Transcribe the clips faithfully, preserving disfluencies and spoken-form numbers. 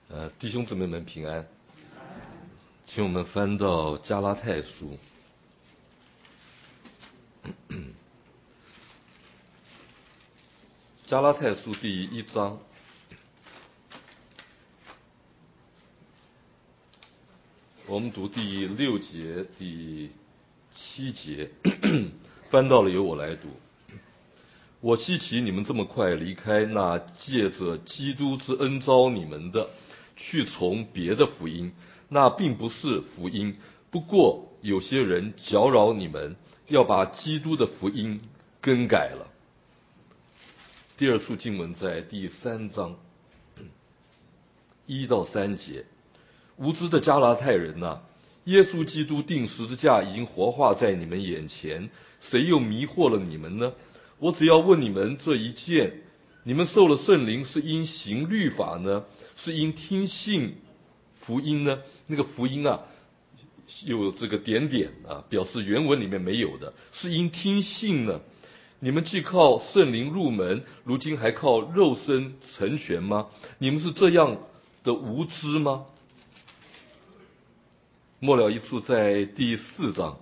呃，弟兄姊妹们平安，请我们翻到加拉太书。加拉太书第一章，我们读第六节、第七节，翻到了由我来读。我希奇你们这么快离开那借着基督之恩召你们的，去从别的福音，那并不是福音。不过有些人搅扰你们，要把基督的福音更改了。第二处经文在第三章一到三节。无知的加拉太人啊，耶稣基督钉十字架已经活化在你们眼前，谁又迷惑了你们呢？我只要问你们这一件：你们受了圣灵是因行律法呢，是因听信福音呢？那个福音啊，有这个点点啊，表示原文里面没有的，是因听信呢？你们既靠圣灵入门，如今还靠肉身成全吗？你们是这样的无知吗？末了一处在第四章，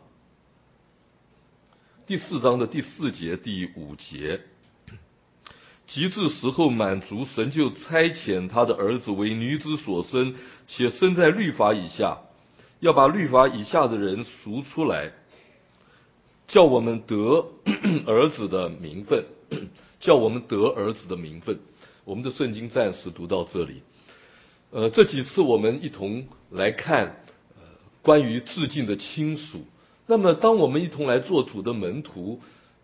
第四章的第四节、第五节。及至时候满足，神就差遣他的儿子为女子所生，且生在律法以下，要把律法以下的人赎出来，叫我们得儿子的名分，叫我们得儿子的名分。我们的圣经暂时读到这里。呃，这几次我们一同来看呃关于致敬的亲属。那么当我们一同来做主的门徒，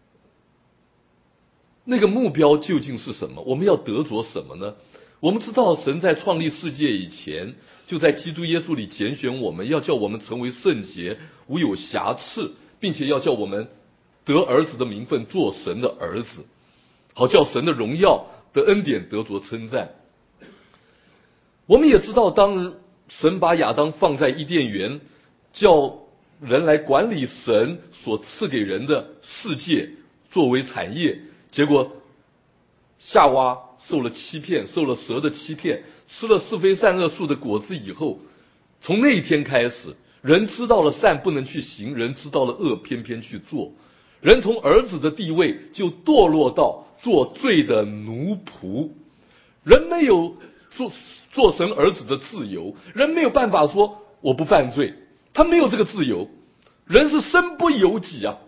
那个目标究竟是什么？我们要得着什么呢？我们知道神在创立世界以前，就在基督耶稣里拣选我们，要叫我们成为圣洁，无有瑕疵，并且要叫我们得儿子的名分，做神的儿子，好叫神的荣耀的恩典得着称赞。我们也知道，当神把亚当放在伊甸园，叫人来管理神所赐给人的世界作为产业，结果夏娃受了欺骗，受了蛇的欺骗，吃了是非善恶树的果子以后，从那一天开始，人知道了善不能去行，人知道了恶偏偏去做，人从儿子的地位就堕落到做罪的奴仆。人没有做做神儿子的自由，人没有办法说我不犯罪，他没有这个自由。人是身不由己啊，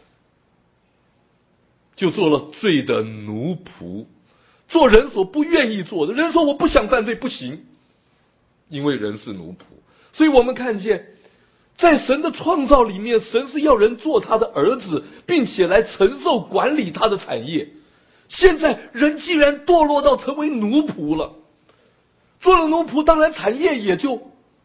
就做了罪的奴仆，做人所不愿意做的。人说我不想犯罪，不行，因为人是奴仆。所以我们看见在神的创造里面，神是要人做他的儿子，并且来承受管理他的产业。现在人既然堕落到成为奴仆了，做了奴仆，当然产业也就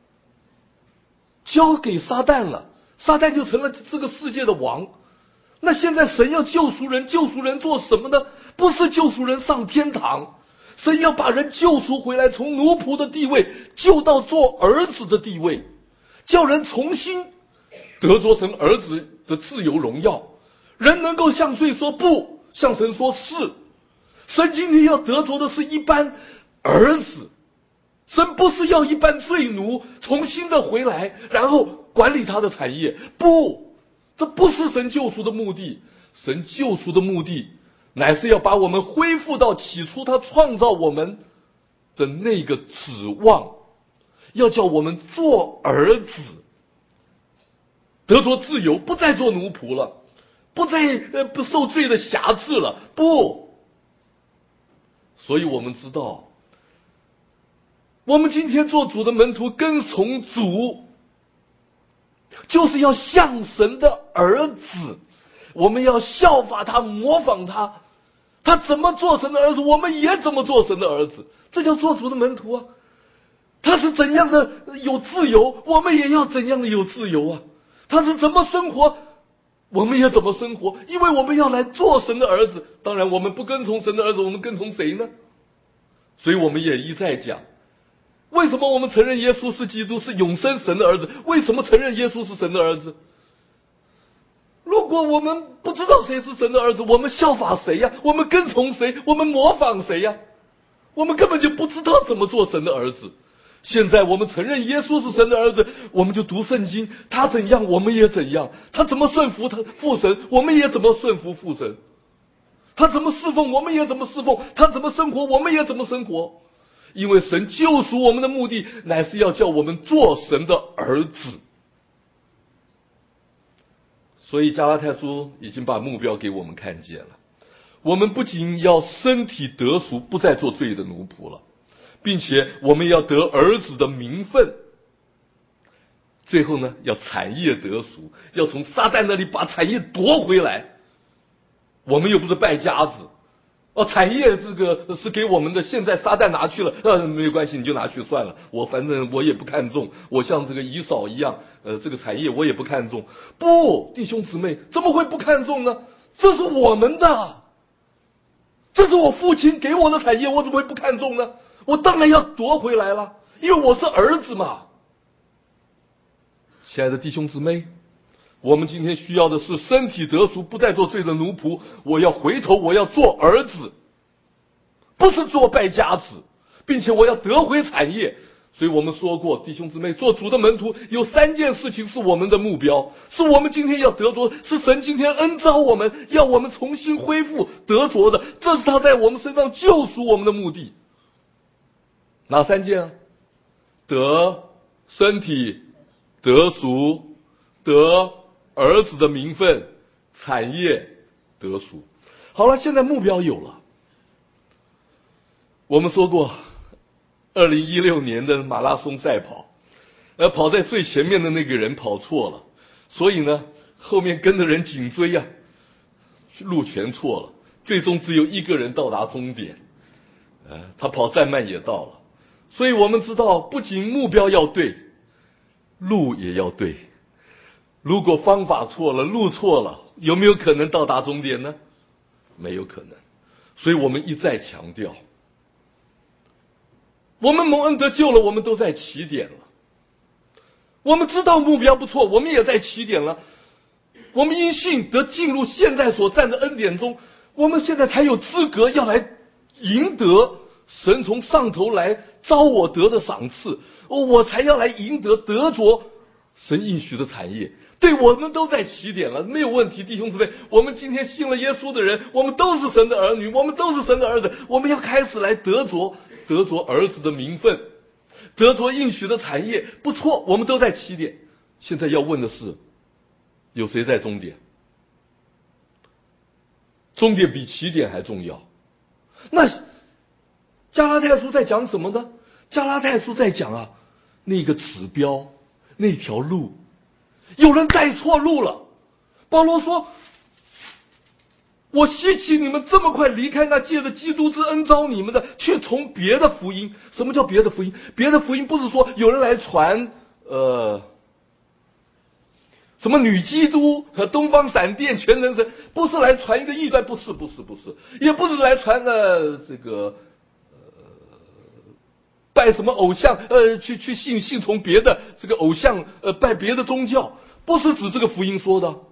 交给撒旦了，撒旦就成了这个世界的王。那现在神要救赎人，救赎人做什么呢？不是救赎人上天堂，神要把人救赎回来，从奴仆的地位救到做儿子的地位，叫人重新得着成儿子的自由荣耀。人能够向罪说不，向神说是。神今天要得着的是一般儿子，神不是要一般罪奴重新的回来，然后管理他的产业。不，这不是神救赎的目的。神救赎的目的乃是要把我们恢复到起初他创造我们的那个指望，要叫我们做儿子，得着自由，不再做奴仆了，不再呃不受罪的辖制了。不，所以我们知道，我们今天做主的门徒，跟从主，就是要像神的儿子，我们要效法他，模仿他，他怎么做神的儿子，我们也怎么做神的儿子，这叫做主的门徒啊。他是怎样的有自由，我们也要怎样的有自由啊。他是怎么生活，我们也怎么生活，因为我们要来做神的儿子。当然我们不跟从神的儿子，我们跟从谁呢？所以我们也一再讲，为什么我们承认耶稣是基督，是永生神的儿子？为什么承认耶稣是神的儿子？如果我们不知道谁是神的儿子，我们效法谁呀？我们跟从谁？我们模仿谁呀？我们根本就不知道怎么做神的儿子。 现在我们承认耶稣是神的儿子，我们就读圣经，他怎样我们也怎样，他怎么顺服他父神，我们也怎么顺服父神，他怎么侍奉我们也怎么侍奉，他怎么生活我们也怎么生活。因为神救赎我们的目的乃是要叫我们做神的儿子。所以加拉太书已经把目标给我们看见了，我们不仅要身体得赎，不再做罪的奴仆了，并且我们要得儿子的名分，最后呢，要产业得赎，要从撒旦那里把产业夺回来。我们又不是败家子，哦，产业这个是给我们的，现在撒旦拿去了，呃，没有关系，你就拿去算了，我反正我也不看重，我像这个以扫一样，呃，这个产业我也不看重。不，弟兄姊妹，怎么会不看重呢？这是我们的，这是我父亲给我的产业，我怎么会不看重呢？我当然要夺回来了，因为我是儿子嘛。亲爱的弟兄姊妹，我们今天需要的是身体得赎，不再做罪的奴仆。我要回头，我要做儿子，不是做败家子，并且我要得回产业。所以我们说过，弟兄姊妹，做主的门徒有三件事情是我们的目标，是我们今天要得着，是神今天恩召我们，要我们重新恢复得着的，这是他在我们身上救赎我们的目的。哪三件啊？得身体得赎，得儿子的名分，产业得赎。好了，现在目标有了。我们说过二零一六年的马拉松赛跑，呃，跑在最前面的那个人跑错了，所以呢，后面跟的人紧追啊，路全错了，最终只有一个人到达终点，呃，他跑再慢也到了。所以我们知道，不仅目标要对，路也要对。如果方法错了，路错了，有没有可能到达终点呢？没有可能。所以我们一再强调，我们蒙恩得救了，我们都在起点了。我们知道目标不错，我们也在起点了。我们因信得进入现在所站的恩典中，我们现在才有资格要来赢得神从上头来招我得的赏赐，我才要来赢得得着神应许的产业。对，我们都在起点了，没有问题。弟兄姊妹，我们今天信了耶稣的人，我们都是神的儿女，我们都是神的儿子，我们要开始来得着得着儿子的名分，得着应许的产业。不错，我们都在起点。现在要问的是，有谁在终点？终点比起点还重要。那加拉太书在讲什么呢？加拉太书在讲啊，那个指标，那条路，有人带错路了。保罗说，我希奇你们这么快离开那借着基督之恩召你们的，却从别的福音。什么叫别的福音？别的福音不是说有人来传呃什么女基督和东方闪电全能神，不是来传一个异端，不是不是不是，也不是来传呃这个呃拜什么偶像，呃去去信信从别的这个偶像，呃拜别的宗教，不是指这个福音说的。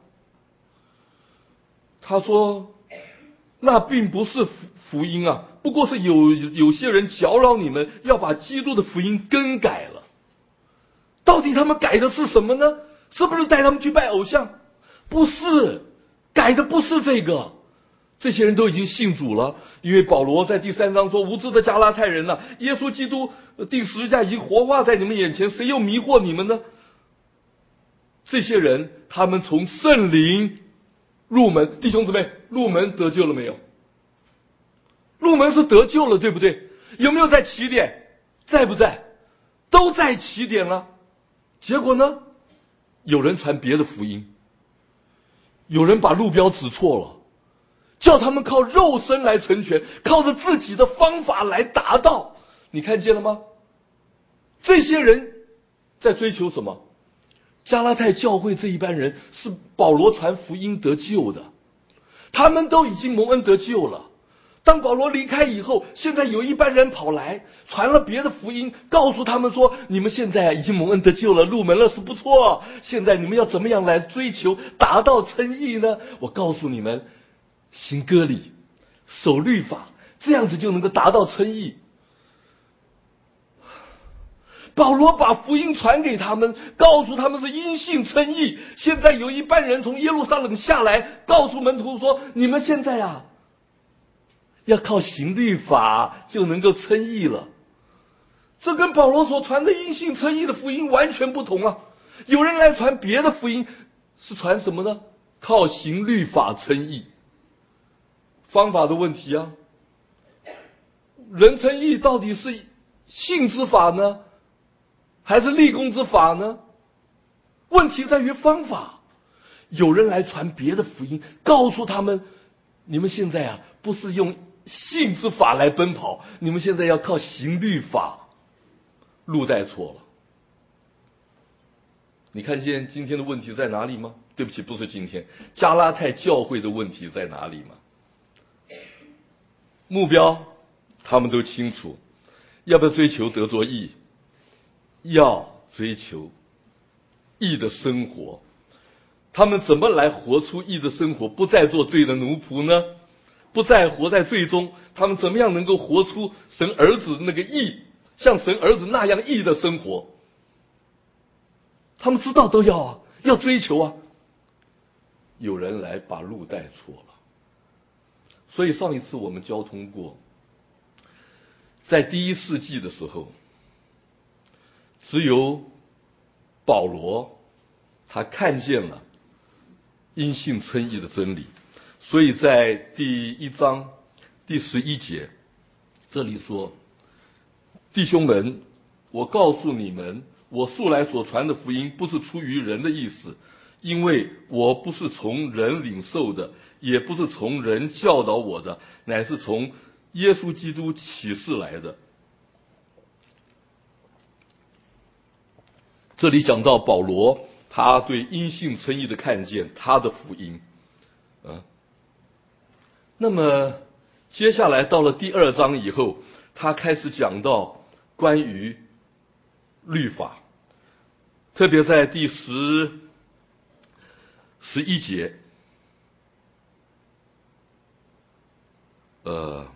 他说那并不是福福音啊，不过是有有些人搅扰你们，要把基督的福音更改了。到底他们改的是什么呢？是不是带他们去拜偶像？不是，改的不是这个。这些人都已经信主了，因为保罗在第三章说，无知的加拉太人啊，耶稣基督钉十字架已经活化在你们眼前，谁又迷惑你们呢？这些人他们从圣灵入门，弟兄姊妹，入门得救了没有？入门是得救了，对不对？有没有在起点？在不在？都在起点了。结果呢？有人传别的福音，有人把路标指错了，叫他们靠肉身来成全，靠着自己的方法来达到。你看见了吗？这些人在追求什么？加拉太教会这一班人是保罗传福音得救的，他们都已经蒙恩得救了。当保罗离开以后，现在有一班人跑来传了别的福音，告诉他们说，你们现在已经蒙恩得救了，入门了是不错，现在你们要怎么样来追求达到称义呢？我告诉你们，行割礼，守律法，这样子就能够达到称义。 保罗把福音传给他们，告诉他们是因信称义。现在有一班人从耶路撒冷下来，告诉门徒说：你们现在啊，要靠行律法就能够称义了。这跟保罗所传的因信称义的福音完全不同啊！有人来传别的福音，是传什么呢？靠行律法称义。方法的问题啊，人称义到底是信之法呢，还是立功之法呢？问题在于方法。有人来传别的福音，告诉他们，你们现在啊，不是用信之法来奔跑，你们现在要靠行律法。路带错了。你看见今天的问题在哪里吗？对不起，不是今天，加拉太教会的问题在哪里吗？目标他们都清楚，要不要追求得着义？要追求义的生活。他们怎么来活出义的生活，不再做罪的奴仆呢？不再活在罪中，他们怎么样能够活出神儿子那个义，像神儿子那样义的生活？他们知道都要啊，要追求啊。有人来把路带错了。所以上一次我们交通过，在第一世纪的时候，只有保罗他看见了因信称义的真理，所以在第一章第十一节这里说：弟兄们，我告诉你们，我素来所传的福音不是出于人的意思，因为我不是从人领受的，也不是从人教导我的，乃是从耶稣基督启示来的。这里讲到保罗他对因信称义的看见，他的福音啊。那么接下来到了第二章以后，他开始讲到关于律法，特别在第十十一节，呃，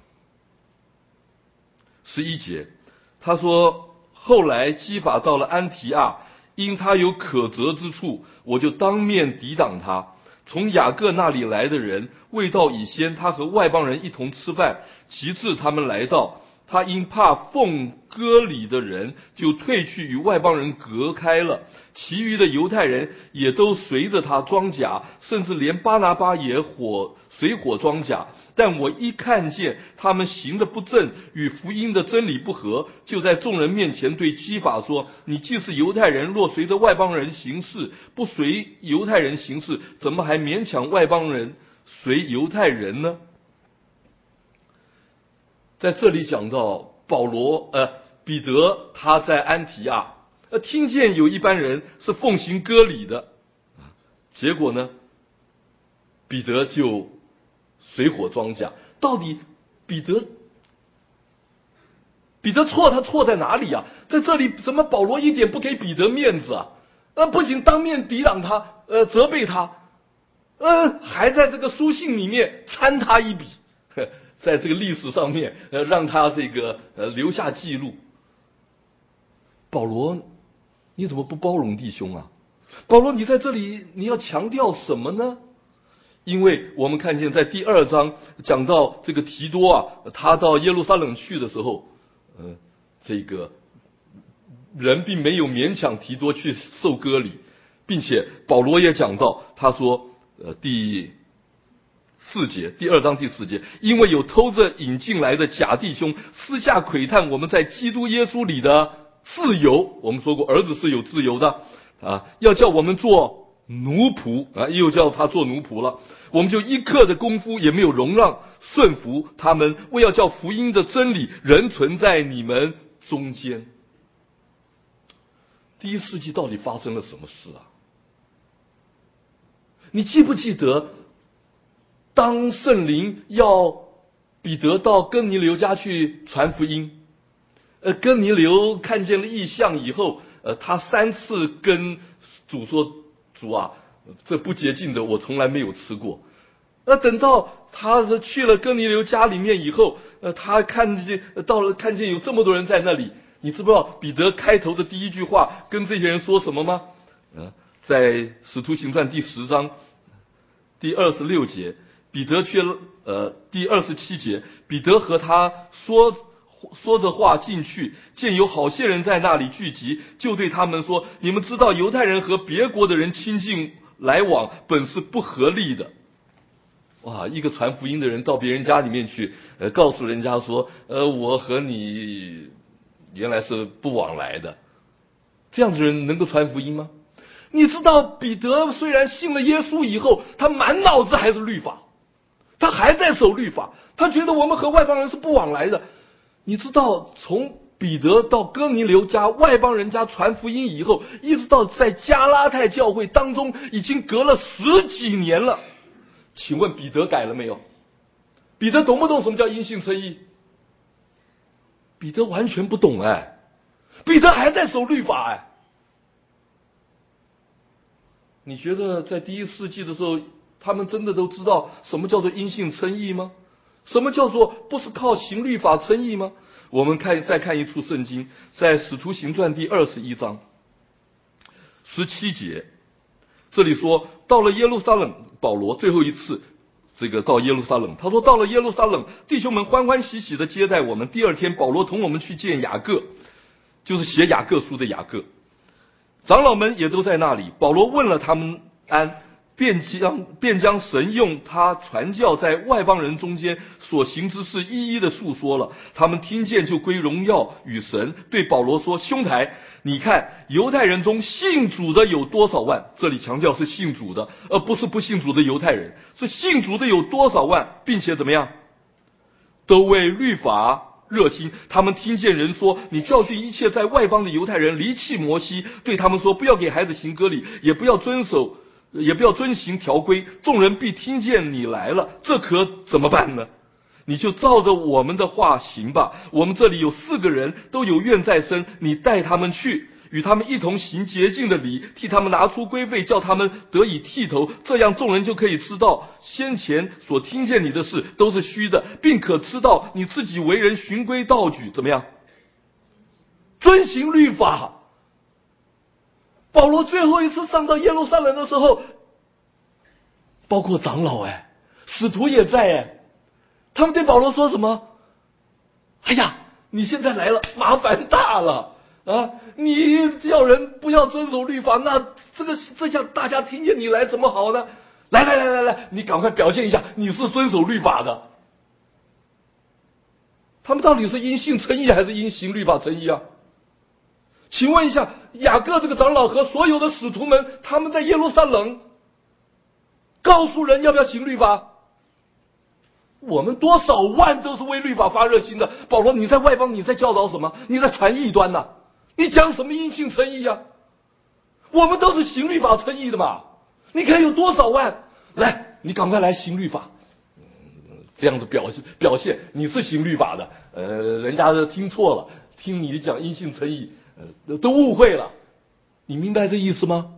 十一节，他说：后来基法到了安提阿，因他有可责之处，我就当面抵挡他。从雅各那里来的人未到以先，他和外邦人一同吃饭，及至他们来到，他因怕奉割礼的人，就退去与外邦人隔开了。其余的犹太人也都随着他装甲，甚至连巴拿巴也火随火装甲。但我一看见他们行的不正，与福音的真理不合，就在众人面前对基法说：你既是犹太人，若随着外邦人行事，不随犹太人行事，怎么还勉强外邦人随犹太人呢？在这里讲到保罗呃彼得他在安提阿，呃听见有一班人是奉行割礼的，结果呢，彼得就水火装甲。到底彼得彼得错，他错在哪里啊？在这里怎么保罗一点不给彼得面子啊？呃，不仅当面抵挡他，呃，责备他，呃，还在这个书信里面参他一笔，呵，在这个历史上面，呃，让他这个呃留下记录。保罗，你怎么不包容弟兄啊？保罗，你在这里你要强调什么呢？因为我们看见在第二章讲到这个提多啊，他到耶路撒冷去的时候，呃，这个人并没有勉强提多去受割礼，并且保罗也讲到，他说，呃，第四节，第二章第四节，因为有偷着引进来的假弟兄，私下窥探我们在基督耶稣里的自由。我们说过，儿子是有自由的啊，要叫我们做奴仆啊，又叫他做奴仆了。我们就一刻的功夫也没有容让，顺服他们，为要叫福音的真理仍存在你们中间。第一世纪到底发生了什么事啊？你记不记得，当圣灵要彼得到哥尼流家去传福音，呃，哥尼流看见了异象以后，呃，他三次跟主说：主啊，这不洁净的我从来没有吃过。那等到他去了哥尼流家里面以后，呃，他看见到了看见有这么多人在那里， 你知不知道彼得开头的第一句话跟这些人说什么吗？嗯，在使徒行传第十章第二十六节，彼得却呃第二十七节，彼得和他说说着话进去，见有好些人在那里聚集，就对他们说：你们知道犹太人和别国的人亲近来往本是不合理的。哇，一个传福音的人到别人家里面去，呃，告诉人家说，呃，我和你原来是不往来的，这样子的人能够传福音吗？你知道彼得虽然信了耶稣以后，他满脑子还是律法，他还在守律法，他觉得我们和外邦人是不往来的。你知道从彼得到哥尼流家外邦人家传福音以后，一直到在加拉太教会当中已经隔了十几年了，请问彼得改了没有？彼得懂不懂什么叫因信称义？彼得完全不懂哎，彼得还在守律法哎。你觉得在第一世纪的时候，他们真的都知道什么叫做因信称义吗？什么叫做不是靠行律法称义吗？我们看再看一处圣经，在使徒行传第二十一章十七节，这里说到了耶路撒冷，保罗最后一次这个到耶路撒冷，他说到了耶路撒冷，弟兄们欢欢喜喜的接待我们。第二天保罗同我们去见雅各，就是写雅各书的雅各，长老们也都在那里。保罗问了他们安，便将便将神用他传教在外邦人中间所行之事一一的述说了。他们听见就归荣耀与神，对保罗说：兄台，你看犹太人中信主的有多少万？这里强调是信主的，而不是不信主的犹太人，是信主的有多少万，并且怎么样，都为律法热心。他们听见人说，你教训一切在外邦的犹太人离弃摩西，对他们说，不要给孩子行割礼，也不要遵守也不要遵行条规，众人必听见你来了，这可怎么办呢？你就照着我们的话行吧。我们这里有四个人都有愿在身，你带他们去，与他们一同行洁净的礼，替他们拿出规费，叫他们得以剃头，这样众人就可以知道先前所听见你的事都是虚的，并可知道你自己为人循规蹈矩，怎么样？遵行律法。保罗最后一次上到耶路撒冷的时候，包括长老哎，使徒也在哎，他们对保罗说什么？哎呀，你现在来了，麻烦大了啊！你叫人不要遵守律法，那这个这下大家听见你来怎么好呢？来来来来来，你赶快表现一下你是遵守律法的。他们到底是因信称义还是因行律法称义啊？请问一下，雅各这个长老和所有的使徒们，他们在耶路撒冷告诉人要不要行律法？我们多少万都是为律法发热心的。保罗，你在外邦你在教导什么？你在传异端呐？你讲什么因信称义啊？我们都是行律法称义的嘛。你看有多少万，来，你赶快来行律法，这样子表现表现你是行律法的，呃，人家都听错了，听你讲因信称义，呃，都误会了。你明白这意思吗？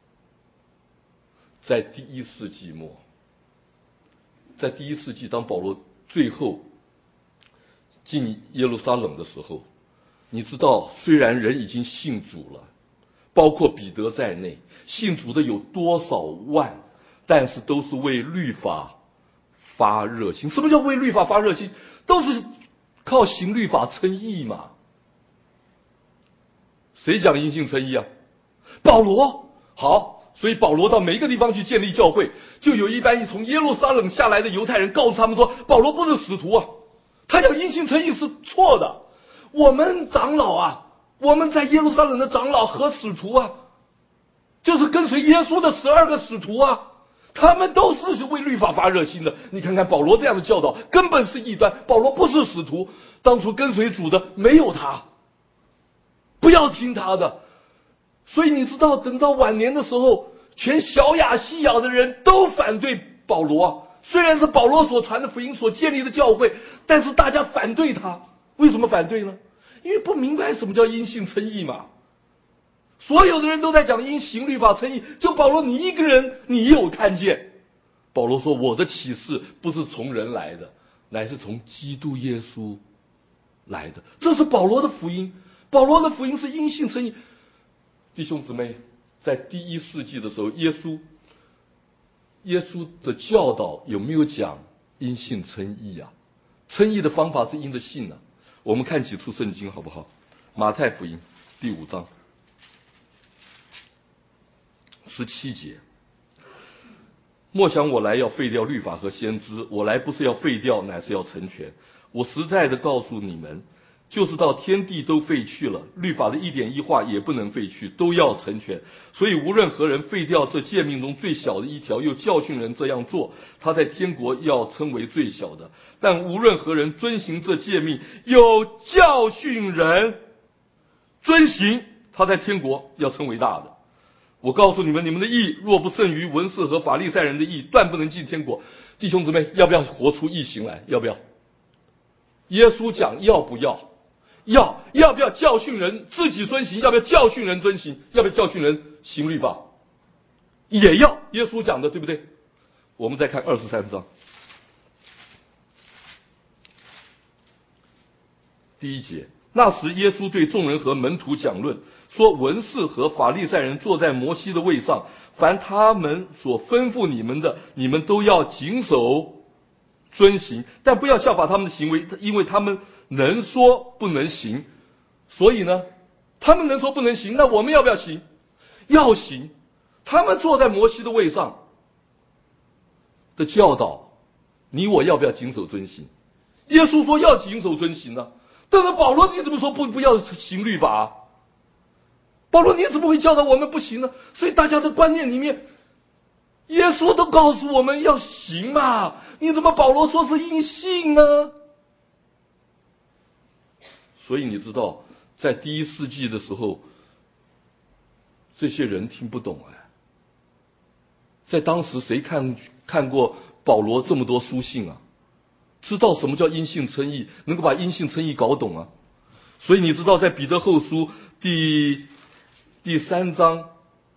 在第一世纪末，在第一世纪，当保罗最后进耶路撒冷的时候，你知道，虽然人已经信主了，包括彼得在内，信主的有多少万，但是都是为律法发热心。什么叫为律法发热心？都是靠行律法称义嘛。谁讲因信称义啊？保罗。好，所以保罗到每一个地方去建立教会，就有一班从耶路撒冷下来的犹太人告诉他们说，保罗不是使徒啊，他讲因信称义是错的。我们长老啊，我们在耶路撒冷的长老和使徒啊，就是跟随耶稣的十二个使徒啊，他们都是为律法发热心的。你看看保罗这样的教导根本是异端，保罗不是使徒，当初跟随主的没有他，不要听他的。所以你知道，等到晚年的时候，全小亚细亚的人都反对保罗。虽然是保罗所传的福音所建立的教会，但是大家反对他。为什么反对呢？因为不明白什么叫因信称义嘛。所有的人都在讲因行律法称义，就保罗你一个人你有看见。保罗说，我的启示不是从人来的，乃是从基督耶稣来的。这是保罗的福音。 保罗的福音是因信称义。弟兄姊妹，在第一世纪的时候，耶稣耶稣的教导有没有讲因信称义啊？称义的方法是因着信啊。我们看几处圣经好不好？马太福音第五章十七节，莫想我来要废掉律法和先知，我来不是要废掉，乃是要成全。我实在的告诉你们，就是到天地都废去了，律法的一点一画也不能废去，都要成全。所以无论何人废掉这诫命中最小的一条，又教训人这样做，他在天国要称为最小的；但无论何人遵行这诫命，又教训人遵行，他在天国要称为大的。我告诉你们，你们的义若不胜于文士和法利赛人的义，断不能进天国。弟兄姊妹，要不要活出义行来？要不要？耶稣讲要不要？要。要不要教训人自己遵行？要不要教训人遵行？要不要教训人行律法？也要。耶稣讲的，对不对？我们再看二十三章第一节。那时耶稣对众人和门徒讲论，说文士和法利赛人坐在摩西的位上，凡他们所吩咐你们的，你们都要谨守遵行，但不要效法他们的行为，因为他们能说不能行。所以呢，他们能说不能行，那我们要不要行？要行。他们坐在摩西的位上的教导，你我要不要谨守遵行？耶稣说要谨守遵行呢、啊，但是保罗你怎么说不不要行律法、啊？保罗你怎么会教导我们不行呢？所以大家的观念里面，耶稣都告诉我们要行嘛，你怎么保罗说是因信呢？所以你知道，在第一世纪的时候，这些人听不懂哎。在当时谁看看过保罗这么多书信啊？知道什么叫因信称义，能够把因信称义搞懂啊？所以你知道，在彼得后书第第三章，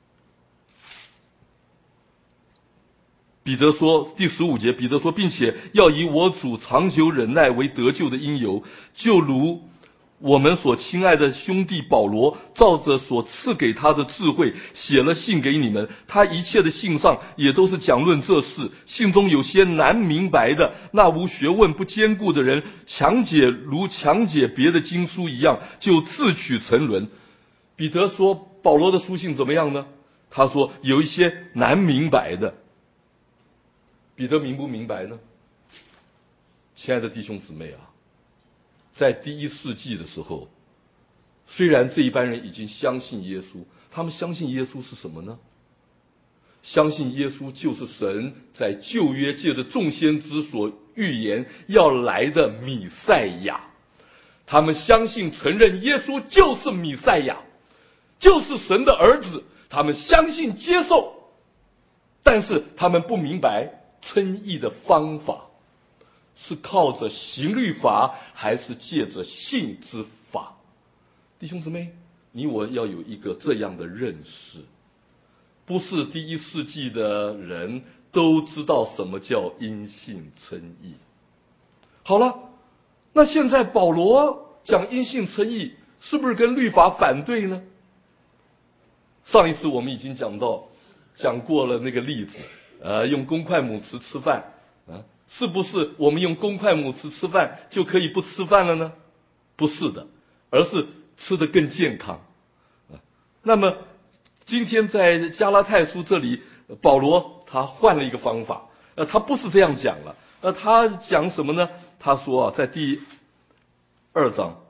彼得说第十五节，彼得说，并且要以我主长久忍耐为得救的因由，就如我们所亲爱的兄弟保罗照着所赐给他的智慧写了信给你们，他一切的信上也都是讲论这事。信中有些难明白的，那无学问不坚固的人强解如强解别的经书一样，就自取沉沦。彼得说保罗的书信怎么样呢？他说有一些难明白的。彼得明不明白呢？亲爱的弟兄姊妹啊，在第一世纪的时候，虽然这一般人已经相信耶稣，他们相信耶稣是什么呢？相信耶稣就是神在旧约借着众先知所预言要来的弥赛亚。他们相信承认耶稣就是弥赛亚，就是神的儿子，他们相信接受，但是他们不明白称义的方法是靠着行律法还是借着信之法。弟兄姊妹，你我要有一个这样的认识，不是第一世纪的人都知道什么叫因信称义。好了，那现在保罗讲因信称义，是不是跟律法反对呢？上一次我们已经讲到讲过了那个例子，呃，用公筷母匙吃饭啊，是不是我们用公筷母匙吃饭就可以不吃饭了呢？不是的，而是吃得更健康啊。那么今天在加拉太书这里，保罗他换了一个方法，呃，他不是这样讲了，呃，他讲什么呢？他说啊，在第二章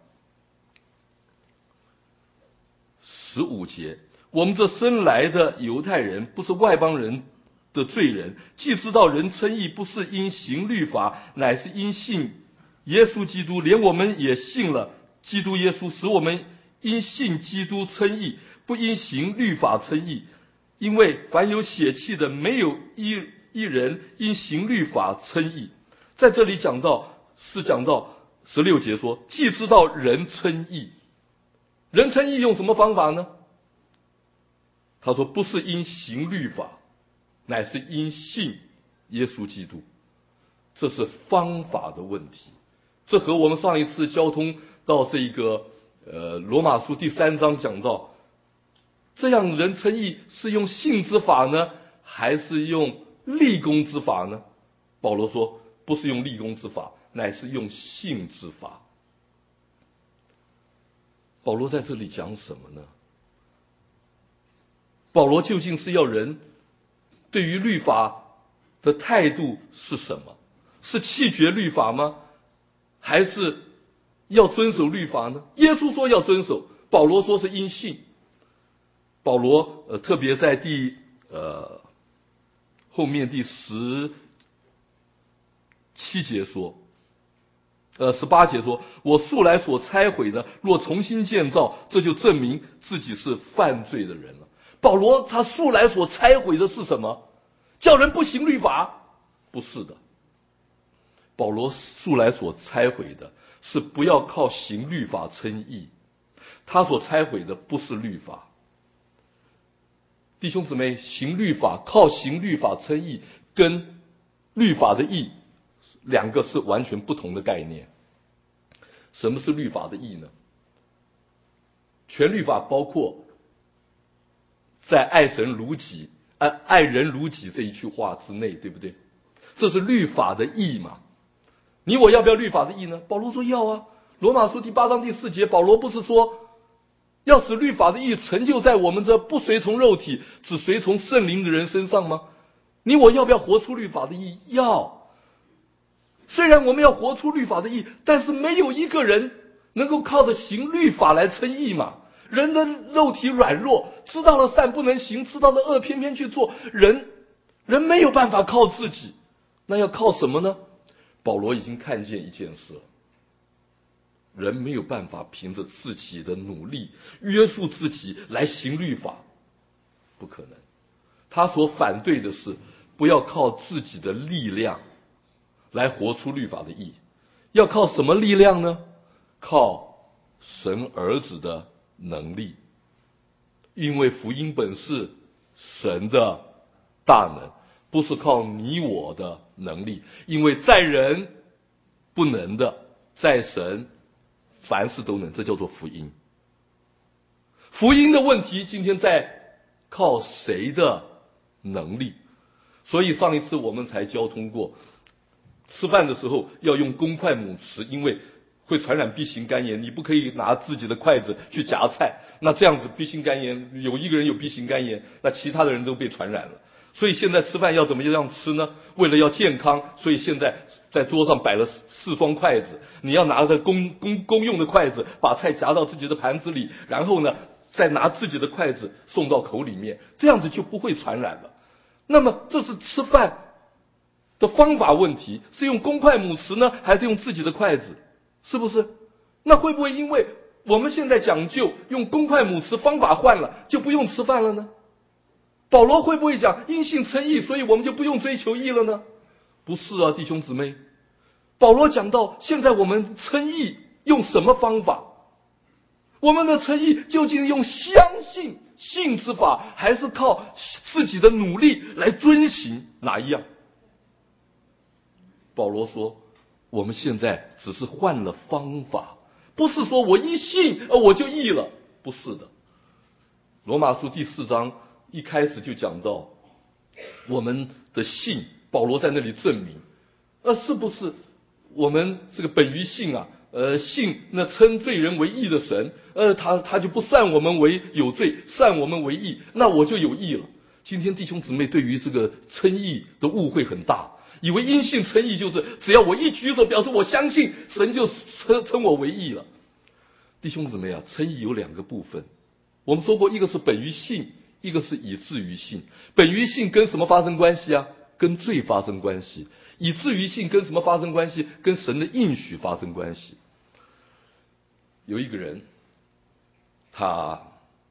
十五节，我们这生来的犹太人，不是外邦人的罪人，既知道人称义不是因行律法，乃是因信耶稣基督，连我们也信了基督耶稣，使我们因信基督称义，不因行律法称义。因为凡有血气的，没有一一人因行律法称义。在这里讲到是讲到十六节说，既知道人称义，人称义用什么方法呢？他说不是因行律法，乃是因信耶稣基督。这是方法的问题，这和我们上一次交通到这一个呃罗马书第三章讲到，这样人称义是用信之法呢，还是用立功之法呢？保罗说，不是用立功之法，乃是用信之法。保罗在这里讲什么呢？保罗究竟是要人对于律法的态度是什么？是弃绝律法吗？还是要遵守律法呢？耶稣说要遵守，保罗说是因信。保罗呃特别在第呃后面第十七节说，呃十八节说，我素来所拆毁的，若重新建造，这就证明自己是犯罪的人了。保罗他素来所拆毁的是什么？叫人不行律法？不是的。保罗素来所拆毁的是不要靠行律法称义，他所拆毁的不是律法。弟兄姊妹，行律法靠行律法称义跟律法的义两个是完全不同的概念。什么是律法的义呢？全律法包括在爱神如己、爱爱人如己这一句话之内，对不对？这是律法的义嘛。你我要不要律法的义呢？保罗说要啊。罗马书第八章第四节，保罗不是说要使律法的义成就在我们这不随从肉体只随从圣灵的人身上吗？你我要不要活出律法的义？要。虽然我们要活出律法的义，但是没有一个人能够靠着行律法来称义嘛。人的肉体软弱，知道了善不能行，知道了恶偏偏去做，人人没有办法靠自己，那要靠什么呢？保罗已经看见一件事了，人没有办法凭着自己的努力约束自己来行律法，不可能。他所反对的是不要靠自己的力量来活出律法的义，要靠什么力量呢？靠神儿子的能力。因为福音本是神的大能，不是靠你我的能力。因为在人不能的，在神凡事都能，这叫做福音。福音的问题今天在靠谁的能力？所以上一次我们才交通过，吃饭的时候要用公筷母匙，因为会传染 B 型肝炎，你不可以拿自己的筷子去夹菜，那这样子 B 型肝炎，有一个人有 B 型肝炎，那其他的人都被传染了。所以现在吃饭要怎么样吃呢？为了要健康，所以现在在桌上摆了四双筷子，你要拿着公公公用的筷子把菜夹到自己的盘子里，然后呢再拿自己的筷子送到口里面，这样子就不会传染了。那么这是吃饭的方法问题，是用公筷母匙呢，还是用自己的筷子？是不是？那会不会因为我们现在讲究用公筷母匙方法换了，就不用吃饭了呢？保罗会不会讲因信称义，所以我们就不用追求义了呢？不是啊，弟兄姊妹。保罗讲到现在我们称义用什么方法？我们的称义究竟用相信信之法，还是靠自己的努力来遵行？哪一样？保罗说我们现在只是换了方法，不是说我一信呃我就义了，不是的。罗马书第四章一开始就讲到我们的信，保罗在那里证明，呃，是不是我们这个本于信啊？呃，信那称罪人为义的神，呃，他他就不算我们为有罪，算我们为义，那我就有义了。今天弟兄姊妹对于这个称义的误会很大，以为因信称义就是只要我一举手表示我相信，神就称称我为义了。弟兄姊妹啊，称义有两个部分，我们说过，一个是本于信，一个是以至于信。本于信跟什么发生关系啊？跟罪发生关系。以至于信跟什么发生关系？跟神的应许发生关系。有一个人，他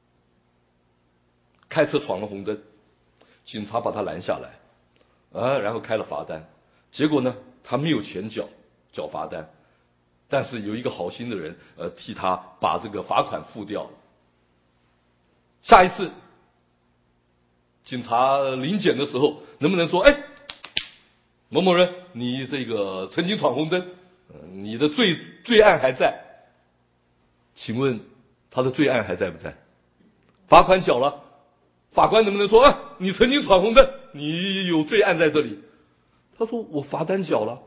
开车闯了红灯，警察把他拦下来，啊，然后开了罚单。结果呢，他没有钱缴缴罚单，但是有一个好心的人，呃，替他把这个罚款付掉了。下一次警察临检的时候，能不能说，哎，某某人，你这个曾经闯红灯，呃、你的罪罪案还在？ 请问他的罪案还在不在？罚款缴了，法官能不能说啊，你曾经闯红灯，你有罪案在这里？他说我罚单缴了，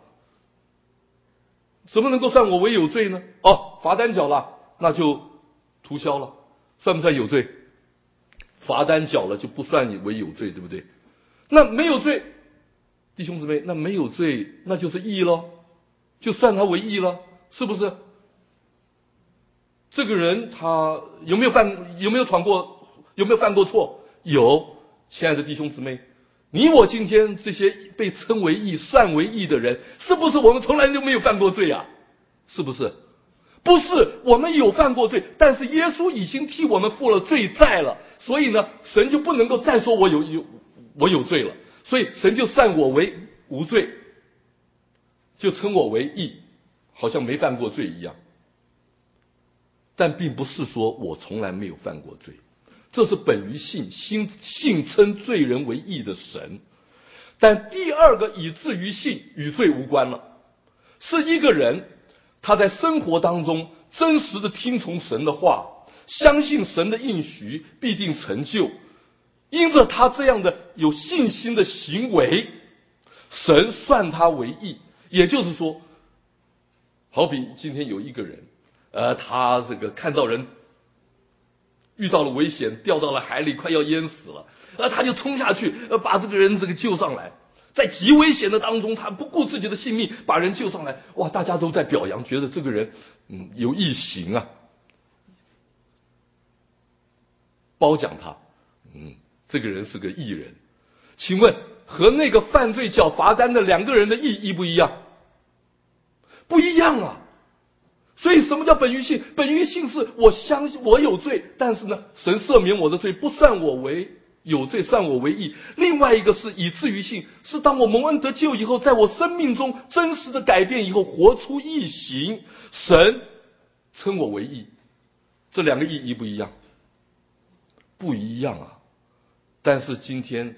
怎么能够算我为有罪呢？哦，罚单缴了，那就涂销了，算不算有罪？罚单缴了就不算你为有罪，对不对？那没有罪，弟兄姊妹，那没有罪，那就是义咯，就算他为义了，是不是？这个人他有没有犯有没有闯过有没有犯过错？有。亲爱的弟兄姊妹，你我今天这些被称为义算为义的人，是不是我们从来就没有犯过罪啊？是不是？不是，我们有犯过罪，但是耶稣已经替我们付了罪债了，所以呢，神就不能够再说我有有我有罪了，所以神就算我为无罪，就称我为义，好像没犯过罪一样。但并不是说我从来没有犯过罪，这是本于信，信信称罪人为义的神。但第二个以至于信与罪无关了，是一个人他在生活当中真实的听从神的话，相信神的应许必定成就，因着他这样的有信心的行为，神算他为义。也就是说，好比今天有一个人呃，他这个看到人遇到了危险，掉到了海里，快要淹死了，呃，他就冲下去，呃，把这个人这个救上来，在极危险的当中，他不顾自己的性命把人救上来，哇，大家都在表扬，觉得这个人嗯有义行啊，褒奖他，嗯，这个人是个义人。请问和那个犯罪缴罚单的两个人的义一不一样？不一样啊。所以什么叫本于信？本于信是我相信我有罪，但是呢，神赦免我的罪，不算我为有罪，算我为义。另外一个是以至于信，是当我蒙恩得救以后，在我生命中真实的改变以后，活出义行，神称我为义。这两个义一不一样？不一样啊。但是今天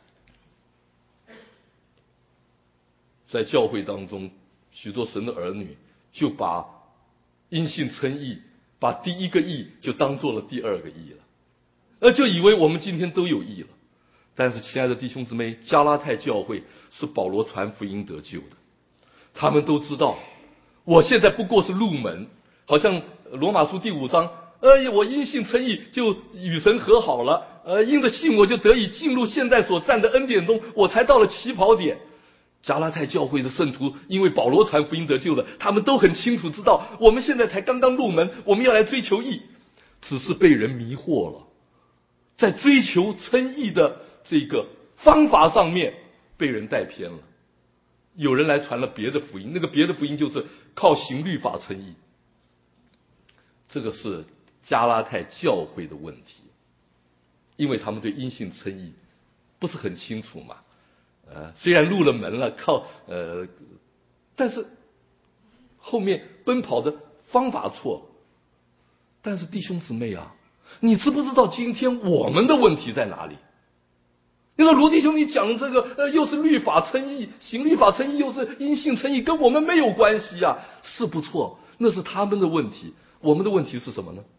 在教会当中，许多神的儿女就把因信称义，把第一个义就当做了第二个义了，而就以为我们今天都有义了。但是亲爱的弟兄姊妹，加拉太教会是保罗传福音得救的，他们都知道我现在不过是入门，好像罗马书第五章，呃，我因信称义就与神和好了，呃，因着信我就得以进入现在所站的恩典中，我才到了起跑点。加拉太教会的圣徒因为保罗传福音得救的，他们都很清楚知道我们现在才刚刚入门，我们要来追求义，只是被人迷惑了，在追求称义的这个方法上面被人带偏了，有人来传了别的福音，那个别的福音就是靠行律法称义。这个是加拉太教会的问题，因为他们对因信称义不是很清楚嘛。呃，虽然入了门了，靠呃，但是后面奔跑的方法错。但是弟兄姊妹啊，你知不知道今天我们的问题在哪里？你说卢弟兄，你讲这个呃，又是律法称义，行律法称义，又是因信称义，跟我们没有关系啊，是不错，那是他们的问题。我们的问题是什么呢？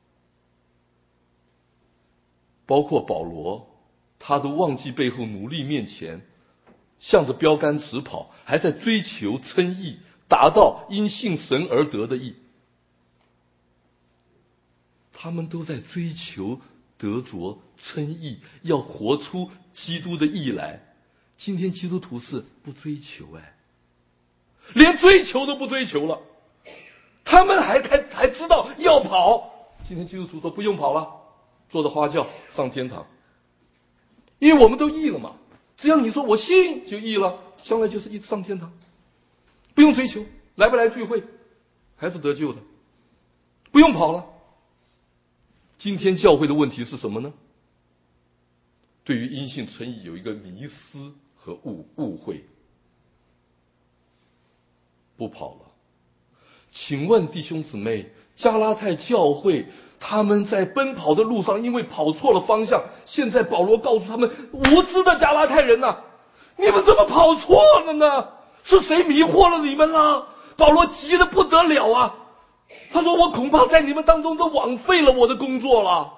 包括保罗，他都忘记背后努力面前，向着标杆直跑，还在追求称义，达到因信神而得的义。他们都在追求得着称义，要活出基督的义来。今天基督徒是不追求，哎，连追求都不追求了，他们还还还知道要跑。今天基督徒说不用跑了，坐着花轿上天堂，因为我们都义了嘛。只要你说我信就义了，将来就是一上天堂，不用追求来不来聚会，还是得救的，不用跑了。今天教会的问题是什么呢？对于因信称义有一个迷思和误误会，不跑了。请问弟兄姊妹，加拉太教会他们在奔跑的路上，因为跑错了方向，现在保罗告诉他们，无知的加拉太人呐，你们怎么跑错了呢？是谁迷惑了你们了？保罗急得不得了啊！ 他说我恐怕在你们当中都枉费了我的工作了。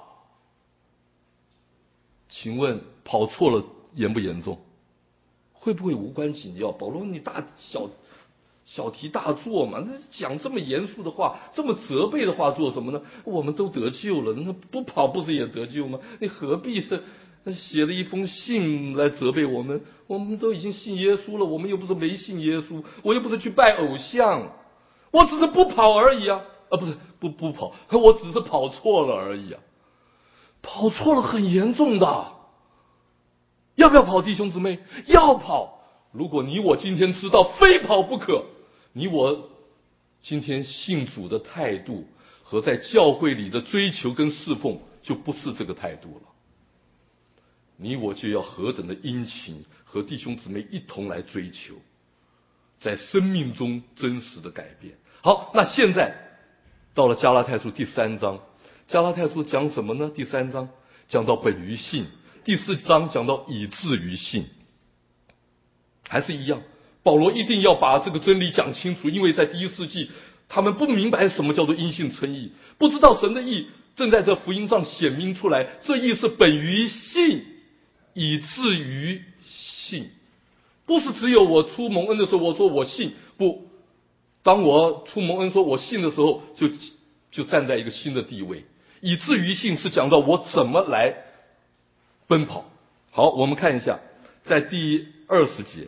请问跑错了严不严重？会不会无关紧要？保罗你大小小题大做嘛，那讲这么严肃的话，这么责备的话做什么呢？我们都得救了，那不跑不是也得救吗？你何必是写了一封信来责备我们？我们都已经信耶稣了，我们又不是没信耶稣，我又不是去拜偶像，我只是不跑而已啊！啊，不是不不跑，我只是跑错了而已啊！跑错了很严重的，要不要跑，弟兄姊妹？要跑！如果你我今天知道非跑不可，你我今天信主的态度和在教会里的追求跟侍奉就不是这个态度了。你我就要何等的殷勤，和弟兄姊妹一同来追求，在生命中真实的改变。好，那现在到了加拉太书第三章，加拉太书讲什么呢？第三章讲到本于信，第四章讲到以至于信。还是一样，保罗一定要把这个真理讲清楚，因为在第一世纪他们不明白什么叫做因信称义，不知道神的义正在这福音上显明出来，这义是本于信以至于信，不是只有我出蒙恩的时候我说我信，不，当我出蒙恩说我信的时候，就就站在一个新的地位。以至于信是讲到我怎么来奔跑。好，我们看一下在第二十节，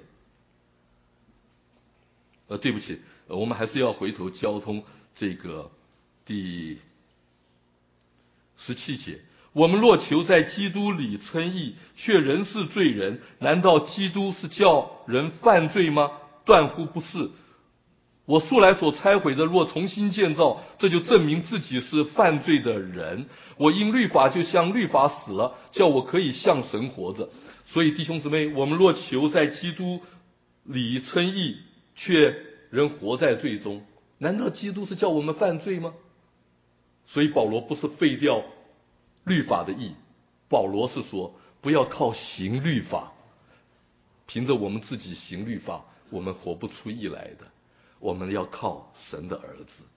呃，对不起，呃，我们还是要回头交通这个第十七节。我们若求在基督里称义，却仍是罪人，难道基督是叫人犯罪吗？断乎不是。我素来所拆毁的，若重新建造，这就证明自己是犯罪的人。我因律法就向律法死了，叫我可以向神活着。所以弟兄姊妹，我们若求在基督里称义，却仍活在罪中，难道基督是叫我们犯罪吗？所以保罗不是废掉律法的义，保罗是说不要靠行律法，凭着我们自己行律法，我们活不出义来的，我们要靠神的儿子。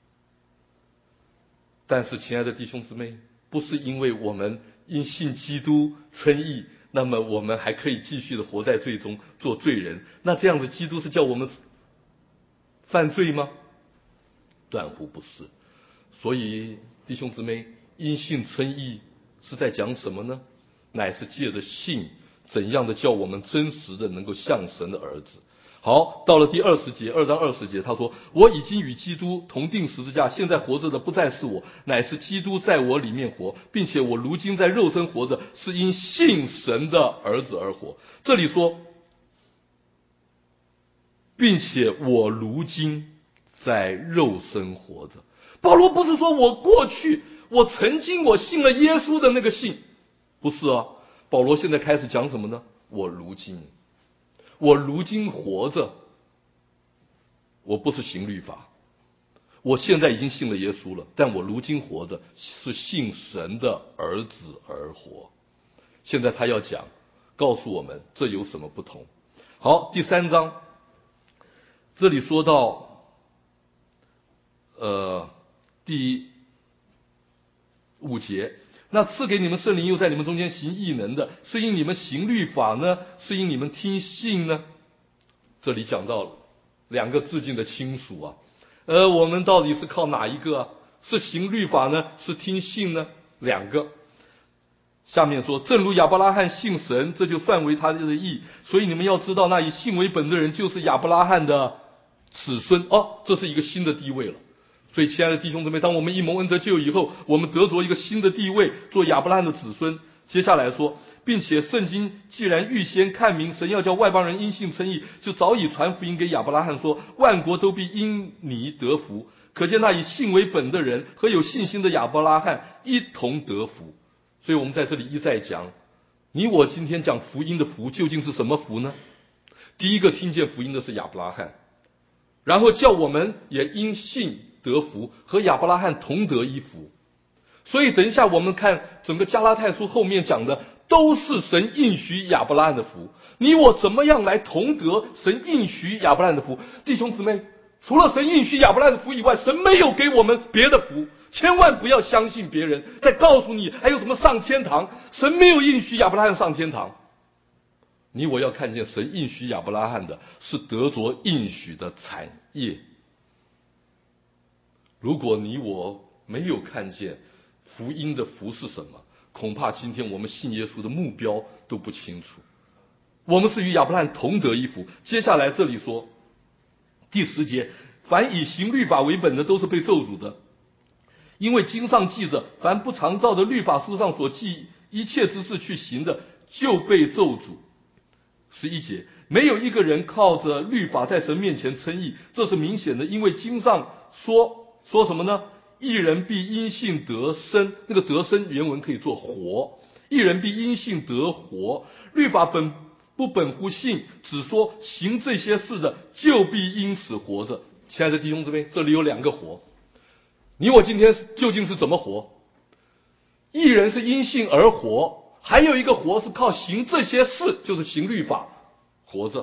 但是亲爱的弟兄姊妹，不是因为我们因信基督称义，那么我们还可以继续的活在罪中做罪人，那这样子基督是叫我们犯罪吗？断乎不是。所以弟兄姊妹，因信称义是在讲什么呢？乃是借着信怎样的叫我们真实的能够像神的儿子。好，到了第二十节，二章二十节，他说：我已经与基督同定十字架，现在活着的不再是我，乃是基督在我里面活，并且我如今在肉身活着，是因信神的儿子而活。这里说，并且我如今在肉身活着。保罗不是说我过去我曾经我信了耶稣的那个信，不是啊。保罗现在开始讲什么呢？我如今我如今活着，我不是行律法，我现在已经信了耶稣了，但我如今活着是信神的儿子而活。现在他要讲，告诉我们这有什么不同。好，第三章这里说到呃第五节，那赐给你们圣灵又在你们中间行异能的，是因你们行律法呢，是因你们听信呢？这里讲到两个至近的亲属啊，呃，我们到底是靠哪一个啊？是行律法呢，是听信呢？两个。下面说，正如亚伯拉罕信神，这就算为他的义，所以你们要知道，那以信为本的人就是亚伯拉罕的子孙。哦，这是一个新的地位了。所以亲爱的弟兄姊妹，当我们一蒙恩得救以后，我们得着一个新的地位，做亚伯拉罕的子孙。接下来说，并且圣经既然预先看明神要叫外邦人因信称义，就早已传福音给亚伯拉罕说，万国都必因你得福。可见那以信为本的人和有信心的亚伯拉罕一同得福。所以我们在这里一再讲，你我今天讲福音的福究竟是什么福呢？第一个听见福音的是亚伯拉罕，然后叫我们也因信得福，和亚伯拉罕同得一福。所以等一下我们看整个加拉太书后面讲的都是神应许亚伯拉罕的福，你我怎么样来同得神应许亚伯拉罕的福？弟兄姊妹， 除了神应许亚伯拉罕的福以外，神没有给我们别的福。千万不要相信别人在告诉你还有什么上天堂，神没有应许亚伯拉罕上天堂。你我要看见神应许亚伯拉罕的是得着应许的产业。如果你我没有看见福音的福是什么，恐怕今天我们信耶稣的目标都不清楚。我们是与亚伯拉罕同得一福。接下来这里说第十节，凡以行律法为本的都是被咒诅的，因为经上记着，凡不常照着律法书上所记一切之事去行的，就被咒诅。十一节，没有一个人靠着律法在神面前称义，这是明显的，因为经上说说什么呢？义人必因信得生，那个得生原文可以做活，义人必因信得活。律法本不本乎信，只说行这些事的就必因此活着。亲爱的弟兄姊妹，这里有两个活，你我今天究竟是怎么活？义人是因信而活，还有一个活是靠行这些事，就是行律法活着。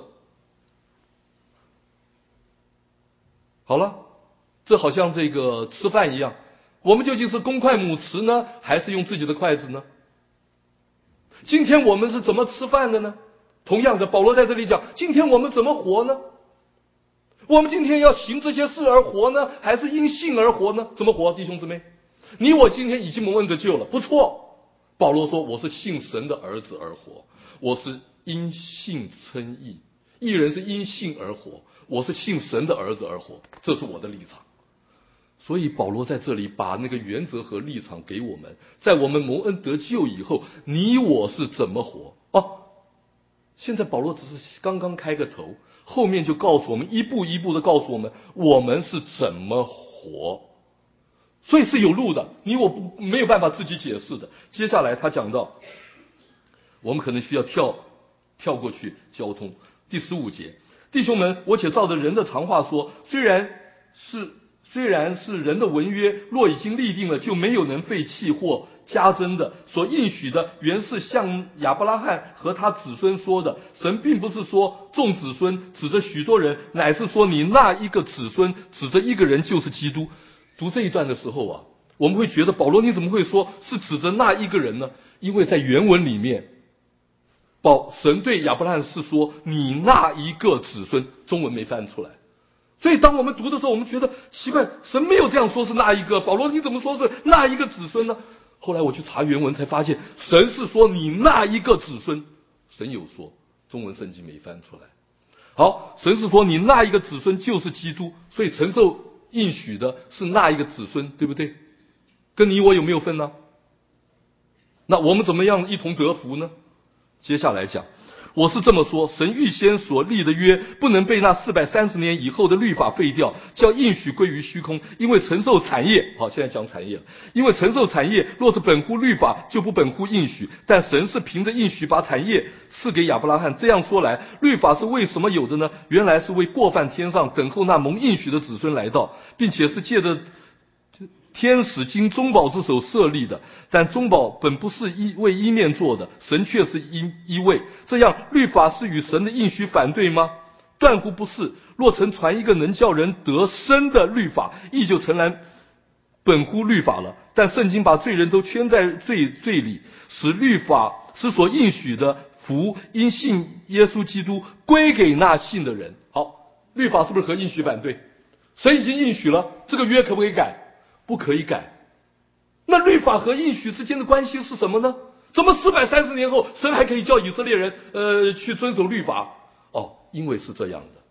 好了，这好像这个吃饭一样，我们究竟是公筷母匙呢，还是用自己的筷子呢？今天我们是怎么吃饭的呢？同样的，保罗在这里讲，今天我们怎么活呢？我们今天要行这些事而活呢，还是因信而活呢？怎么活，弟兄姊妹？你我今天已经蒙恩得救了，不错。保罗说，我是信神的儿子而活，我是因信称义。义人是因信而活，我是信神的儿子而活，这是我的立场。所以保罗在这里把那个原则和立场给我们，在我们蒙恩得救以后，你我是怎么活？哦，现在保罗只是刚刚开个头，后面就告诉我们，一步一步的告诉我们我们是怎么活。所以是有路的，你我不没有办法自己解释的。接下来他讲到，我们可能需要跳跳过去交通。第十五节，弟兄们，我且照着人的常话说，虽然是虽然是人的文约，若已经立定了，就没有能废弃或加增的。所应许的原是向亚伯拉罕和他子孙说的。神并不是说众子孙指着许多人，乃是说你那一个子孙指着一个人，就是基督。读这一段的时候啊，我们会觉得保罗你怎么会说是指着那一个人呢？因为在原文里面，保神对亚伯拉罕是说你那一个子孙，中文没翻出来。所以当我们读的时候，我们觉得奇怪，神没有这样说是那一个，保罗你怎么说是那一个子孙呢？后来我去查原文才发现，神是说你那一个子孙，神有说，中文圣经没翻出来。好，神是说你那一个子孙就是基督，所以承受应许的是那一个子孙，对不对？跟你我有没有分呢？那我们怎么样一同得福呢？接下来讲，我是这么说，神预先所立的约不能被那四百三十年以后的律法废掉，叫应许归于虚空。因为承受产业，好，现在讲产业了。因为承受产业若是本乎律法，就不本乎应许，但神是凭着应许把产业赐给亚伯拉罕。这样说来，律法是为什么有的呢？原来是为过犯天上，等候那蒙应许的子孙来到，并且是借着天使经中保之手设立的。但中保本不是一为一面做的，神却是一一位。这样律法是与神的应许反对吗？断乎不是。若曾传一个能叫人得生的律法，亦就诚然本乎律法了。但圣经把罪人都圈在罪罪里，使律法使所应许的福因信耶稣基督归给那信的人。好，律法是不是和应许反对？神已经应许了，这个约可不可以改？不可以改。那律法和应许之间的关系是什么呢？怎么四百三十年后神还可以叫以色列人呃去遵守律法？哦，因为是这样的，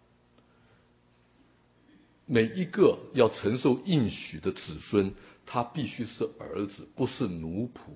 每一个要承受应许的子孙，他必须是儿子，不是奴仆。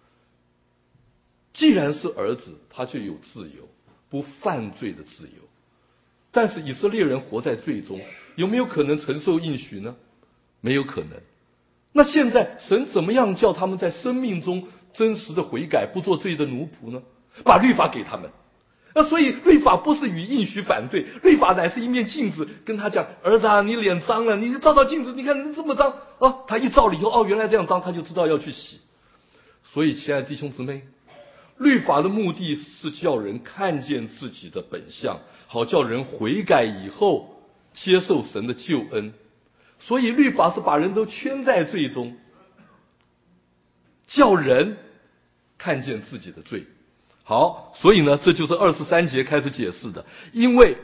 既然是儿子，他就有自由，不犯罪的自由。但是以色列人活在罪中，有没有可能承受应许呢？没有可能。那现在神怎么样叫他们在生命中真实的悔改，不做罪的奴仆呢？把律法给他们。那所以律法不是与应许反对，律法乃是一面镜子，跟他讲，儿子啊，你脸脏了，你就照照镜子，你看你这么脏啊，他一照了以后，哦，原来这样脏，他就知道要去洗。所以亲爱的弟兄姊妹，律法的目的是叫人看见自己的本相，好叫人悔改以后接受神的救恩。所以律法是把人都圈在罪中，叫人看见自己的罪。好，所以呢，这就是二十三节开始解释的。因为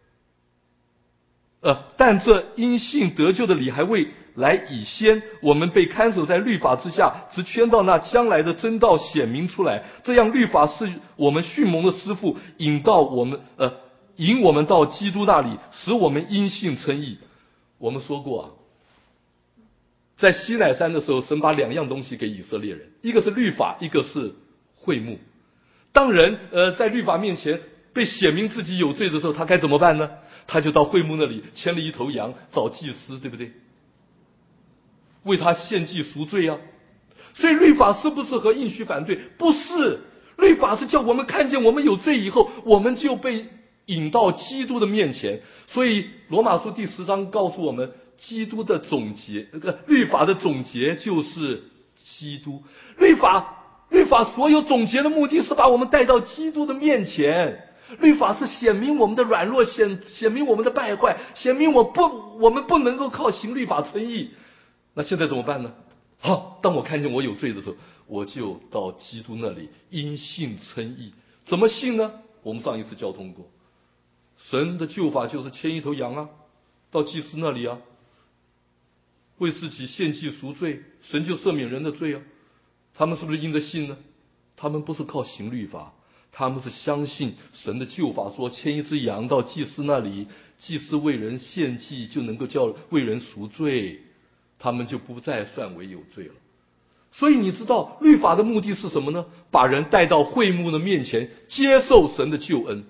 呃，但这因信得救的理还未来以先，我们被看守在律法之下，直圈到那将来的真道显明出来。这样律法是我们训蒙的师傅，引到我们呃，引我们到基督那里，使我们因信称义。我们说过啊，在西乃山的时候，神把两样东西给以色列人，一个是律法，一个是会幕。当人呃在律法面前被显明自己有罪的时候，他该怎么办呢？他就到会幕那里牵了一头羊，找祭司，对不对？为他献祭赎罪啊。所以律法是不是和应许反对？不是，律法是叫我们看见我们有罪以后，我们就被引到基督的面前。所以罗马书第十章告诉我们，基督的总结，那个律法的总结就是基督。律法律法所有总结的目的是把我们带到基督的面前。律法是显明我们的软弱，显显明我们的败坏，显明我不我们不能够靠行律法称义。那现在怎么办呢？好，当我看见我有罪的时候，我就到基督那里因信称义。怎么信呢？我们上一次交通过，神的救法就是牵一头羊啊，到祭司那里啊，为自己献祭赎罪，神就赦免人的罪啊。他们是不是因着信呢？他们不是靠行律法，他们是相信神的救法，说牵一只羊到祭司那里，祭司为人献祭就能够叫为人赎罪，他们就不再算为有罪了。所以你知道律法的目的是什么呢？把人带到会幕的面前，接受神的救恩。